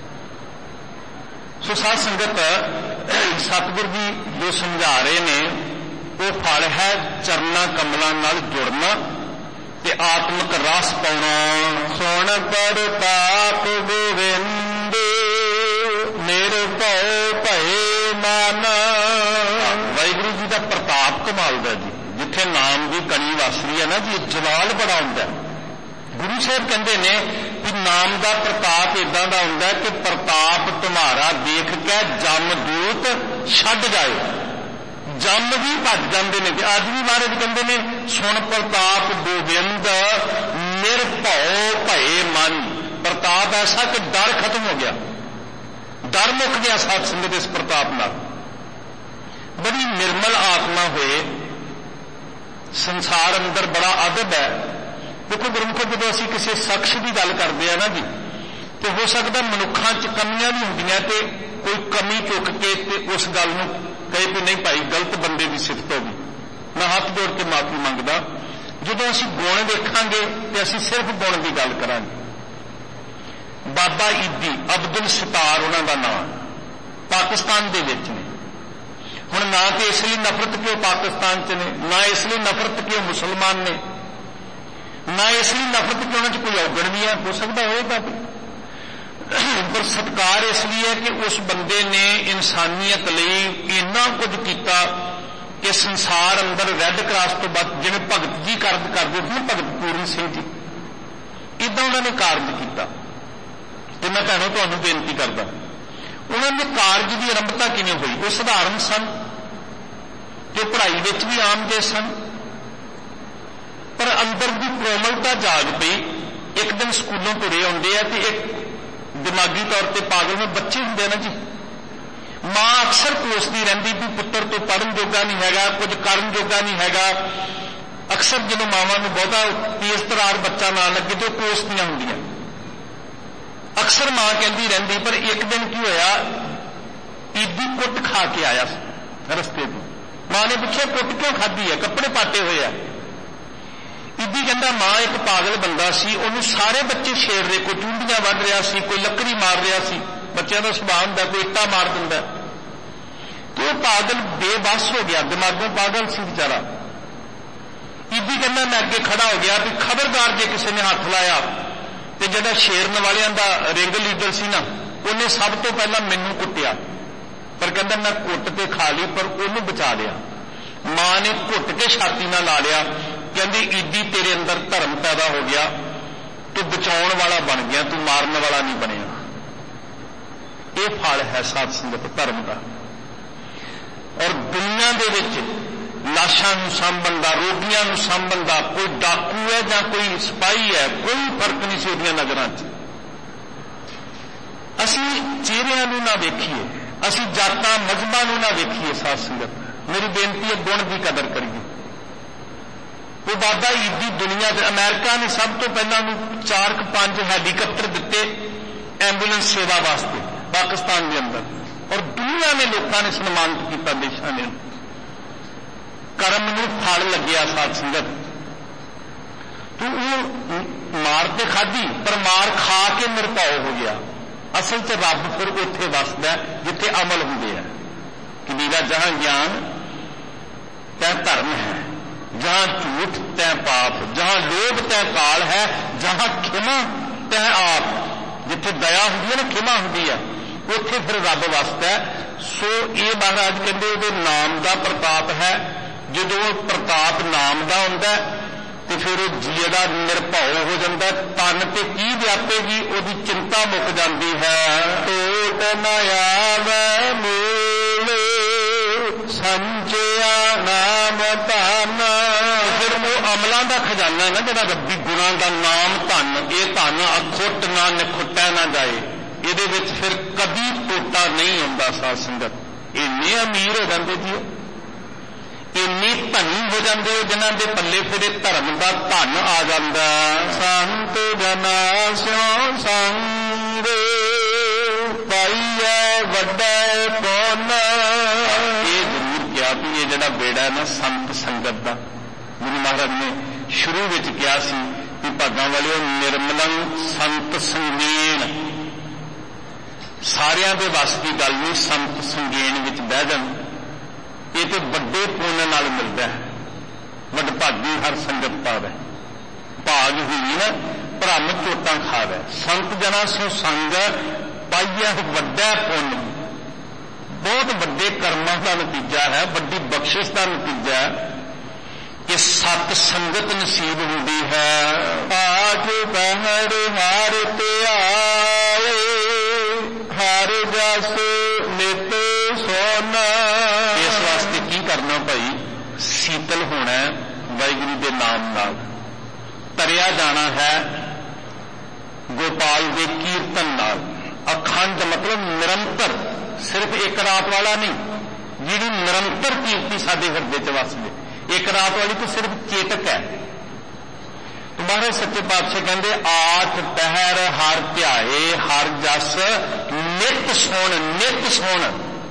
ਸੋ ਸਾਧ ਸੰਗਤ, ਸਤਿਗੁਰ ਜੀ ਜੋ ਸਮਝਾ ਰਹੇ ਨੇ ਉਹ ਫਲ ਹੈ ਚਰਨਾਂ ਕਮਲਾਂ ਨਾਲ ਜੁੜਨਾ ਤੇ ਆਤਮਿਕ ਰਸ ਪਾਉਣਾ। ਸੁਣ ਪ੍ਰਤਾਪ ਗੋਵਿੰਦ ਨਿਰਭਉ ਭਏ ਮਨ। ਵਾਹਿਗੁਰੂ ਜੀ ਦਾ ਪ੍ਰਤਾਪ ਕਮਾਲ ਦਾ ਜੀ। ਜਿੱਥੇ ਨਾਮ ਦੀ ਕਣੀ ਵਸਦੀ ਹੈ ਨਾ ਜੀ, ਜਲਾਲ ਬੜਾ ਹੁੰਦਾ। ਗੁਰੂ ਸਾਹਿਬ ਕਹਿੰਦੇ ਨੇ ਕਿ ਨਾਮ ਦਾ ਪ੍ਰਤਾਪ ਇਦਾਂ ਦਾ ਹੁੰਦਾ ਕਿ ਪ੍ਰਤਾਪ ਤੁਮਾਰਾ ਦੇਖ ਕੇ ਜਮ ਦੂਤ ਛੱਡ ਜਾਏ। ਜਮ ਵੀ ਭੱਜ ਜਾਂਦੇ ਨੇ। ਅੱਜ ਵੀ ਮਹਾਰਾਜ ਕਹਿੰਦੇ ਨੇ, ਸੁਣ ਪ੍ਰਤਾਪ ਗੋਬਿੰਦ ਨਿਰਭਉ ਭਏ ਮਨ। ਪ੍ਰਤਾਪ ਐਸਾ ਕਿ ਡਰ ਖਤਮ ਹੋ ਗਿਆ, ਡਰ ਮੁੱਕ ਗਿਆ ਸਾਧ ਸੰਗਤ ਇਸ ਪ੍ਰਤਾਪ ਨਾਲ। ਬੜੀ ਨਿਰਮਲ ਆਤਮਾ ਹੋਏ। ਸੰਸਾਰ ਅੰਦਰ ਬੜਾ ਅਦਬ ਹੈ। ਦੇਖੋ ਗੁਰਮੁਖੋ, ਜਦੋਂ ਅਸੀਂ ਕਿਸੇ ਸ਼ਖਸ ਦੀ ਗੱਲ ਕਰਦੇ ਆ ਨਾ ਜੀ, ਤੇ ਹੋ ਸਕਦਾ ਮਨੁੱਖਾਂ 'ਚ ਕਮੀਆਂ ਵੀ ਹੁੰਦੀਆਂ, ਤੇ ਕੋਈ ਕਮੀ ਚੁੱਕ ਕੇ ਤੇ ਉਸ ਗੱਲ ਨੂੰ ਕਹੇ ਵੀ ਨਹੀਂ ਭਾਈ ਗਲਤ ਬੰਦੇ ਦੀ ਸਿਫਤ ਹੋ ਗਈ। ਮੈਂ ਹੱਥ ਜੋੜ ਕੇ ਮਾਫੀ ਮੰਗਦਾ। ਜਦੋਂ ਅਸੀਂ ਗੁਣ ਵੇਖਾਂਗੇ ਤੇ ਅਸੀਂ ਸਿਰਫ ਗੁਣ ਦੀ ਗੱਲ ਕਰਾਂਗੇ। ਬਾਬਾ ਈਦੀ ਅਬਦੁਲ ਸਤਾਰ ਉਹਨਾਂ ਦਾ ਨਾਮ, ਪਾਕਿਸਤਾਨ ਦੇ ਵਿੱਚ ਨੇ। ਹੁਣ ਨਾ ਤੇ ਇਸ ਲਈ ਨਫ਼ਰਤ ਕਿ ਉਹ ਪਾਕਿਸਤਾਨ 'ਚ ਨੇ, ਨਾ ਇਸ ਲਈ ਨਫ਼ਰਤ ਕਿ ਉਹ ਮੁਸਲਮਾਨ ਨੇ, ਨਾ ਇਸ ਲਈ ਨਫ਼ਰਤ ਕਿ ਉਹਨਾਂ 'ਚ ਕੋਈ ਔਗਣ ਵੀ ਹੈ। ਹੋ ਸਕਦਾ ਹੋਏਗਾ, ਪਰ ਸਤਿਕਾਰ ਇਸ ਲਈ ਹੈ ਕਿ ਉਸ ਬੰਦੇ ਨੇ ਇਨਸਾਨੀਅਤ ਲਈ ਇੰਨਾ ਕੁਝ ਕੀਤਾ ਕਿ ਸੰਸਾਰ ਅੰਦਰ ਰੈੱਡ ਕਰਾਸ ਤੋਂ ਬਾਅਦ, ਜਿਵੇਂ ਭਗਤ ਜੀ ਕਰਦੇ ਕਰਦੇ ਸੀ ਭਗਤ ਪੂਰਨ ਸਿੰਘ ਜੀ, ਇੱਦਾਂ ਉਹਨਾਂ ਨੇ ਕਾਰਜ ਕੀਤਾ। ਤੇ ਮੈਂ ਭੈਣੋ ਤੁਹਾਨੂੰ ਬੇਨਤੀ ਕਰਦਾ, ਉਹਨਾਂ ਦੇ ਕਾਰਜ ਦੀ ਆਰੰਭਤਾ ਕਿਵੇਂ ਹੋਈ? ਉਹ ਸਧਾਰਨ ਸਨ, ਜੋ ਪੜ੍ਹਾਈ ਵਿੱਚ ਵੀ ਆਮ ਦੇ ਸਨ, ਪਰ ਅੰਦਰ ਦੀ ਕੋਮਲਤਾ ਜਾਗ ਪਈ। ਇੱਕ ਦਿਨ ਸਕੂਲੋਂ ਤੁਰੇ ਆਉਂਦੇ ਆ ਤੇ ਇੱਕ ਦਿਮਾਗੀ ਤੌਰ ਤੇ ਪਾਗਲ ਨੂੰ ਬੱਚੇ ਹੁੰਦੇ ਨਾ ਜੀ, ਮਾਂ ਅਕਸਰ ਕੋਸਦੀ ਰਹਿੰਦੀ ਵੀ ਪੁੱਤਰ ਤੋਂ ਪੜ੍ਹਨ ਜੋਗਾ ਨਹੀਂ ਹੈਗਾ, ਕੁਝ ਕਰਨ ਜੋਗਾ ਨਹੀਂ ਹੈਗਾ। ਅਕਸਰ ਜਦੋਂ ਮਾਵਾਂ ਨੂੰ ਬਹੁਤਾ ਤੇਜ਼ ਤਰਾਰ ਬੱਚਾ ਨਾ ਲੱਗੇ ਤੇ ਉਹ ਕੋਸਦੀਆਂ ਹੁੰਦੀਆਂ, ਅਕਸਰ ਮਾਂ ਕਹਿੰਦੀ ਰਹਿੰਦੀ। ਪਰ ਇੱਕ ਦਿਨ ਕੀ ਹੋਇਆ, ਈਦੀ ਕੁੱਟ ਖਾ ਕੇ ਆਇਆ ਰਸਤੇ ਤੋਂ। ਮਾਂ ਨੇ ਪੁੱਛਿਆ ਕੁੱਟ ਕਿਉਂ ਖਾਧੀ ਹੈ? ਕੱਪੜੇ ਪਾਟੇ ਹੋਏ ਆ। ਈਦੀ ਕਹਿੰਦਾ ਮਾਂ ਇੱਕ ਪਾਗਲ ਬੰਦਾ ਸੀ, ਉਹਨੂੰ ਸਾਰੇ ਬੱਚੇ ਛੇੜ ਰਹੇ, ਕੋਈ ਚੁੰਡੀਆਂ ਵੱਢ ਰਿਹਾ ਸੀ, ਕੋਈ ਲੱਕੜੀ ਮਾਰ ਰਿਹਾ ਸੀ। ਬੱਚਿਆਂ ਦਾ ਸੁਭਾਅ ਹੁੰਦਾ, ਕੋਈ ਇੱਟਾਂ ਮਾਰ ਦਿੰਦਾ। ਤੇ ਉਹ ਪਾਗਲ ਬੇਬਸ ਹੋ ਗਿਆ, ਦਿਮਾਗੋਂ ਪਾਗਲ ਸੀ ਵਿਚਾਰਾ। ਈਦੀ ਕਹਿੰਦਾ ਮੈਂ ਅੱਗੇ ਖੜਾ ਹੋ ਗਿਆ ਵੀ ਖਬਰਦਾਰ ਜੇ ਕਿਸੇ ਨੇ ਹੱਥ ਲਾਇਆ। ਤੇ ਜਿਹੜਾ ਸ਼ੇਰਨ ਵਾਲਿਆਂ ਦਾ ਰਿੰਗ ਲੀਡਰ ਸੀ ਨਾ, ਉਹਨੇ ਸਭ ਤੋਂ ਪਹਿਲਾਂ ਮੈਨੂੰ ਕੁੱਟਿਆ। ਪਰ ਕਹਿੰਦਾ ਮੈਂ ਕੁੱਟ ਤੇ ਖਾ ਲਈ, ਪਰ ਉਹਨੂੰ ਬਚਾ ਲਿਆ। ਮਾਂ ਨੇ ਘੁੱਟ ਕੇ ਛਾਤੀ ਨਾਲ ਲਾ ਲਿਆ। ਕਹਿੰਦੇ ਈਦੀ ਤੇਰੇ ਅੰਦਰ ਧਰਮ ਪੈਦਾ ਹੋ ਗਿਆ, ਤੂੰ ਬਚਾਉਣ ਵਾਲਾ ਬਣ ਗਿਆ, ਤੂੰ ਮਾਰਨ ਵਾਲਾ ਨਹੀਂ ਬਣਿਆ। ਇਹ ਫਲ ਹੈ ਸਾਧ ਸੰਗਤ ਧਰਮ ਦਾ। ਔਰ ਦੁਨੀਆ ਦੇ ਵਿੱਚ ਲਾਸ਼ਾਂ ਨੂੰ ਸਾਂਭਣ ਦਾ, ਰੋਗੀਆਂ ਨੂੰ ਸਾਂਭਣ ਦਾ, ਕੋਈ ਡਾਕੂ ਹੈ ਜਾਂ ਕੋਈ ਸਿਪਾਹੀ ਹੈ, ਕੋਈ ਫਰਕ ਨਹੀਂ ਸੀ ਉਹਦੀਆਂ ਨਜ਼ਰਾਂ 'ਚ। ਅਸੀਂ ਚਿਹਰਿਆਂ ਨੂੰ ਨਾ ਵੇਖੀਏ, ਅਸੀਂ ਜਾਤਾਂ ਮਜ਼ਹਬਾਂ ਨੂੰ ਨਾ ਵੇਖੀਏ। ਸਾਧ ਸੰਗਤ ਮੇਰੀ ਬੇਨਤੀ ਹੈ, ਗੁਣ ਦੀ ਕਦਰ ਕਰੀਏ। ਉਹ ਬਾਬਾ ਈਦੀ ਦੁਨੀਆ 'ਚ ਅਮਰੀਕਾ ਨੇ ਸਭ ਤੋਂ ਪਹਿਲਾਂ ਨੂੰ ਚਾਰ ਕੁ ਪੰਜ ਹੈਲੀਕਾਪਟਰ ਦਿੱਤੇ ਐਂਬੂਲੈਂਸ ਸੇਵਾ ਵਾਸਤੇ ਪਾਕਿਸਤਾਨ ਦੇ ਅੰਦਰ, ਔਰ ਦੁਨੀਆ ਨੇ ਲੋਕਾਂ ਨੇ ਸਨਮਾਨਿਤ ਕੀਤਾ, ਦੇਸ਼ਾਂ ਨੇ। ਕਰਮ ਨੂੰ ਫਲ ਲੱਗਿਆ। ਸਾਧ ਸੰਗਤ ਤੂੰ ਉਹ ਮਾਰ ਤੇ ਖਾਧੀ, ਪਰ ਮਾਰ ਖਾ ਕੇ ਨਿਰਭਉ ਹੋ ਗਿਆ। ਅਸਲ 'ਚ ਰੱਬ ਫਿਰ ਉੱਥੇ ਵਸਦਾ ਜਿੱਥੇ ਅਮਲ ਹੁੰਦੇ ਆ। ਕਿ ਮੇਰਾ ਜਹਾਂ ਗਿਆਨ ਤੈ ਧਰਮ ਹੈ, ਜਹਾਂ ਝੂਠ ਤੈ ਪਾਪ, ਜਹਾਂ ਲੋਭ ਤੈ ਕਾਲ ਹੈ, ਜਹਾਂ ਖਿਮਾ ਤੈ ਆਪ। ਜਿੱਥੇ ਦਇਆ ਹੁੰਦੀ ਹੈ ਨਾ, ਖਿਮਾ ਹੁੰਦੀ ਹੈ, ਉੱਥੇ ਫਿਰ ਰੱਬ ਵਸਦਾ। ਸੋ ਇਹ ਮਹਾਰਾਜ ਕਹਿੰਦੇ ਉਹਦੇ ਨਾਮ ਦਾ ਪ੍ਰਤਾਪ ਹੈ। ਜਦੋਂ ਪ੍ਰਤਾਪ ਨਾਮ ਦਾ ਹੁੰਦਾ ਤੇ ਫਿਰ ਉਹ ਜਿਹੜਾ ਨਿਰਭਉ ਹੋ ਜਾਂਦਾ, ਤਨ ਤੇ ਕੀ ਵਿਆਪੇਗੀ, ਉਹਦੀ ਚਿੰਤਾ ਮੁੱਕ ਜਾਂਦੀ ਹੈ। ਟੋਟ ਨ ਆਵੈ ਮੂਲ ਸੰਚਿਆ ਨਾਮ ਧਨ। ਫਿਰ ਉਹ ਅਮਲਾਂ ਦਾ ਖਜ਼ਾਨਾ ਨਾ ਜਿਹੜਾ ਰੱਬੀ ਗੁਣਾਂ ਦਾ ਨਾਮ ਧਨ, ਇਹ ਧਨ ਅਖੁੱਟ ਨਾ ਨਿਖੁੱਟਿਆ ਨਾ ਜਾਏ। ਇਹਦੇ ਵਿੱਚ ਫਿਰ ਕਦੀ ਟੋਟਾ ਨਹੀਂ ਹੁੰਦਾ। ਸਾਧ ਸੰਗਤ ਇੰਨੇ ਅਮੀਰ ਹੋ ਜਾਂਦੇ ਜੀ, ਇੰਨੇ ਧਨੀ ਹੋ ਜਾਂਦੇ ਜਿਨ੍ਹਾਂ ਦੇ ਪੱਲੇ ਫਿਰ ਧਰਮ ਦਾ ਧਨ ਆ ਜਾਂਦਾ। ਸੰਤ ਜਨਾ ਸਿਉ ਸੰਗ ਪਾਈਐ ਵੱਡਾ ਪੁੰਨ। ਇਹ ਜ਼ਰੂਰ ਕਿਹਾ ਵੀ ਇਹ ਜਿਹੜਾ ਬੇੜਾ ਹੈ ਨਾ ਸੰਤ ਸੰਗਤ ਦਾ, ਗੁਰੂ ਮਹਾਰਾਜ ਨੇ ਸ਼ੁਰੂ ਵਿੱਚ ਕਿਹਾ ਸੀ ਕਿ ਭਾਗਾਂ ਵਾਲਿਓ ਨਿਰਮਲੰ ਸੰਤ ਸੰਗੀਣ। ਸਾਰਿਆਂ ਦੇ ਵੱਸ ਦੀ ਗੱਲ ਨਹੀਂ, ਸੰਤ ਸੰਗੀਣ ਵਿੱਚ ਬਹਿ ਜਾਣ। ਇਹ ਤੇ ਵੱਡੇ ਪੁੰਨ ਨਾਲ ਮਿਲਦਾ ਹੈ। ਵਡਭਾਗੀ ਹਰ ਸੰਗਤ ਪਾਵੈ, ਭਾਗ ਹੀ ਨਾ ਭਰਮ ਚੋਟਾਂ ਖਾਵੈ। ਸੰਤ ਜਨਾਂ ਸਿਉ ਸੰਗ ਪਾਈਐ ਵੱਡਾ ਪੁੰਨ। ਬਹੁਤ ਵੱਡੇ ਕਰਮਾਂ ਦਾ ਨਤੀਜਾ ਹੈ, ਵੱਡੀ ਬਖਸ਼ਿਸ਼ ਦਾ ਨਤੀਜਾ ਹੈ ਕਿ ਸਤ ਸੰਗਤ ਨਸੀਬ ਹੁੰਦੀ ਹੈ। ਆਜ ਬਹਿਰ ਹਰ ਧਿਆਏ, ਹਰ ਜਸ ਨਿਤ ਸੋਨਾ। ਇਸ ਵਾਸਤੇ ਕੀ ਕਰਨਾ ਭਾਈ? ਸੀਤਲ ਹੋਣਾ ਵਾਹਿਗੁਰੂ ਦੇ ਨਾਮ ਨਾਲ, ਤਰਿਆ ਜਾਣਾ ਹੈ ਗੋਪਾਲ ਦੇ ਕੀਰਤਨ ਨਾਲ। ਅਖੰਡ ਮਤਲਬ ਨਿਰੰਤਰ, ਸਿਰਫ ਇੱਕ ਰਾਤ ਵਾਲਾ ਨਹੀਂ, ਜਿਹੜੀ ਨਿਰੰਤਰ ਕੀਰਤੀ ਸਾਡੇ ਹਿਰਦੇ 'ਚ ਵਸਦੇ। ਇੱਕ ਰਾਤ ਵਾਲੀ ਤਾਂ ਸਿਰਫ ਚੇਤਕ ਹੈ। ਮਹਾਰਾਜ ਸੱਚੇ ਪਾਤਸ਼ਾਹ ਕਹਿੰਦੇ ਆਠ ਪਹਿਰ ਹਰ ਧਿਆਏ, ਹਰ ਜਸ ਨਿਤ ਸੁਣ। ਨਿਤ ਸੁਣ,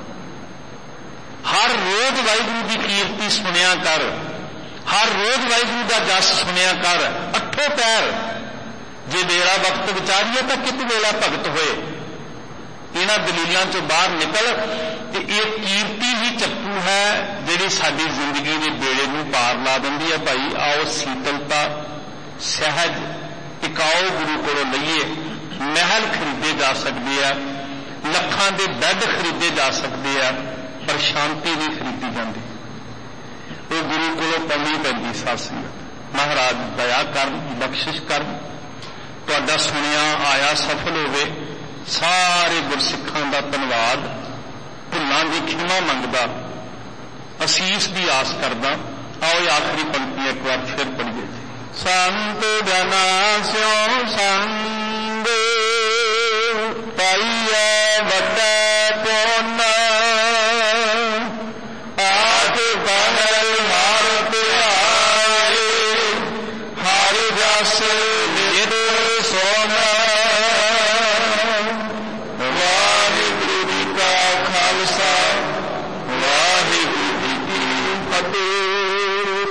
ਹਰ ਰੋਜ਼ ਵਾਹਿਗੁਰੂ ਦੀ ਕੀਰਤੀ ਸੁਣਿਆ ਕਰ, ਹਰ ਰੋਜ਼ ਵਾਹਿਗੁਰੂ ਦਾ ਜਸ ਸੁਣਿਆ ਕਰ। ਅੱਠੋ ਪੈਰ ਜੇ ਵੇਲਾ ਵਕਤ ਵਿਚਾਰੀਏ ਤਾਂ ਕਿਤ ਵੇਲਾ ਭਗਤ ਹੋਏ। ਇਹਨਾਂ ਦਲੀਲਾਂ ਚੋਂ ਬਾਹਰ ਨਿਕਲ ਤੇ ਇਹ ਕੀਰਤੀ ਹੀ ਚੱਪੂ ਹੈ ਜਿਹੜੀ ਸਾਡੀ ਜ਼ਿੰਦਗੀ ਦੇ ਬੇੜੇ ਨੂੰ ਪਾਰ ਲਾ ਦਿੰਦੀ ਹੈ। ਭਾਈ ਆਓ ਸੀਤਲਤਾ ਸਹਿਜ ਟਿਕਾਓ ਗੁਰੂ ਕੋਲੋਂ ਲਈਏ। ਮਹਿਲ ਖਰੀਦੇ ਜਾ ਸਕਦੇ ਆ, ਲੱਖਾਂ ਦੇ ਬੈੱਡ ਖਰੀਦੇ ਜਾ ਸਕਦੇ ਆ, ਪਰ ਸ਼ਾਂਤੀ ਨਹੀਂ ਖਰੀਦੀ ਜਾਂਦੀ। ਉਹ ਗੁਰੂ ਕੋਲੋਂ ਪਾਉਣੀ ਪੈਂਦੀ। ਸਾਧ ਸੰਗਤ ਮਹਾਰਾਜ ਦਇਆ ਕਰਨ, ਬਖਸ਼ਿਸ਼ ਕਰਨ, ਤੁਹਾਡਾ ਸੁਣਿਆ ਆਇਆ ਸਫਲ ਹੋਵੇ। ਸਾਰੇ ਗੁਰਸਿੱਖਾਂ ਦਾ ਧੰਨਵਾਦ, ਭੁੱਲਾਂ ਦੀ ਖਿਮਾ ਮੰਗਦਾ, ਅਸੀਸ ਦੀ ਆਸ ਕਰਦਾ। ਆਓ ਇਹ ਆਖਰੀ ਪੰਕਤੀ ਇੱਕ ਵਾਰ ਫਿਰ ਪੜ੍ਹੀਏ। ਸੰਤ ਜਨਾਂ ਸਿਉ ਸੰਗ ਪਾਈਐ ਵੱਡਾ ਪੁੰਨ, ਆਠ ਪਹਿਰ ਹਰ ਧਿਆਏ, ਹਰ ਜਸ ਨਿਤ ਸੋਨਾ। ਵਾਹਿਗੁਰੂ ਜੀ ਕਾ ਖਾਲਸਾ,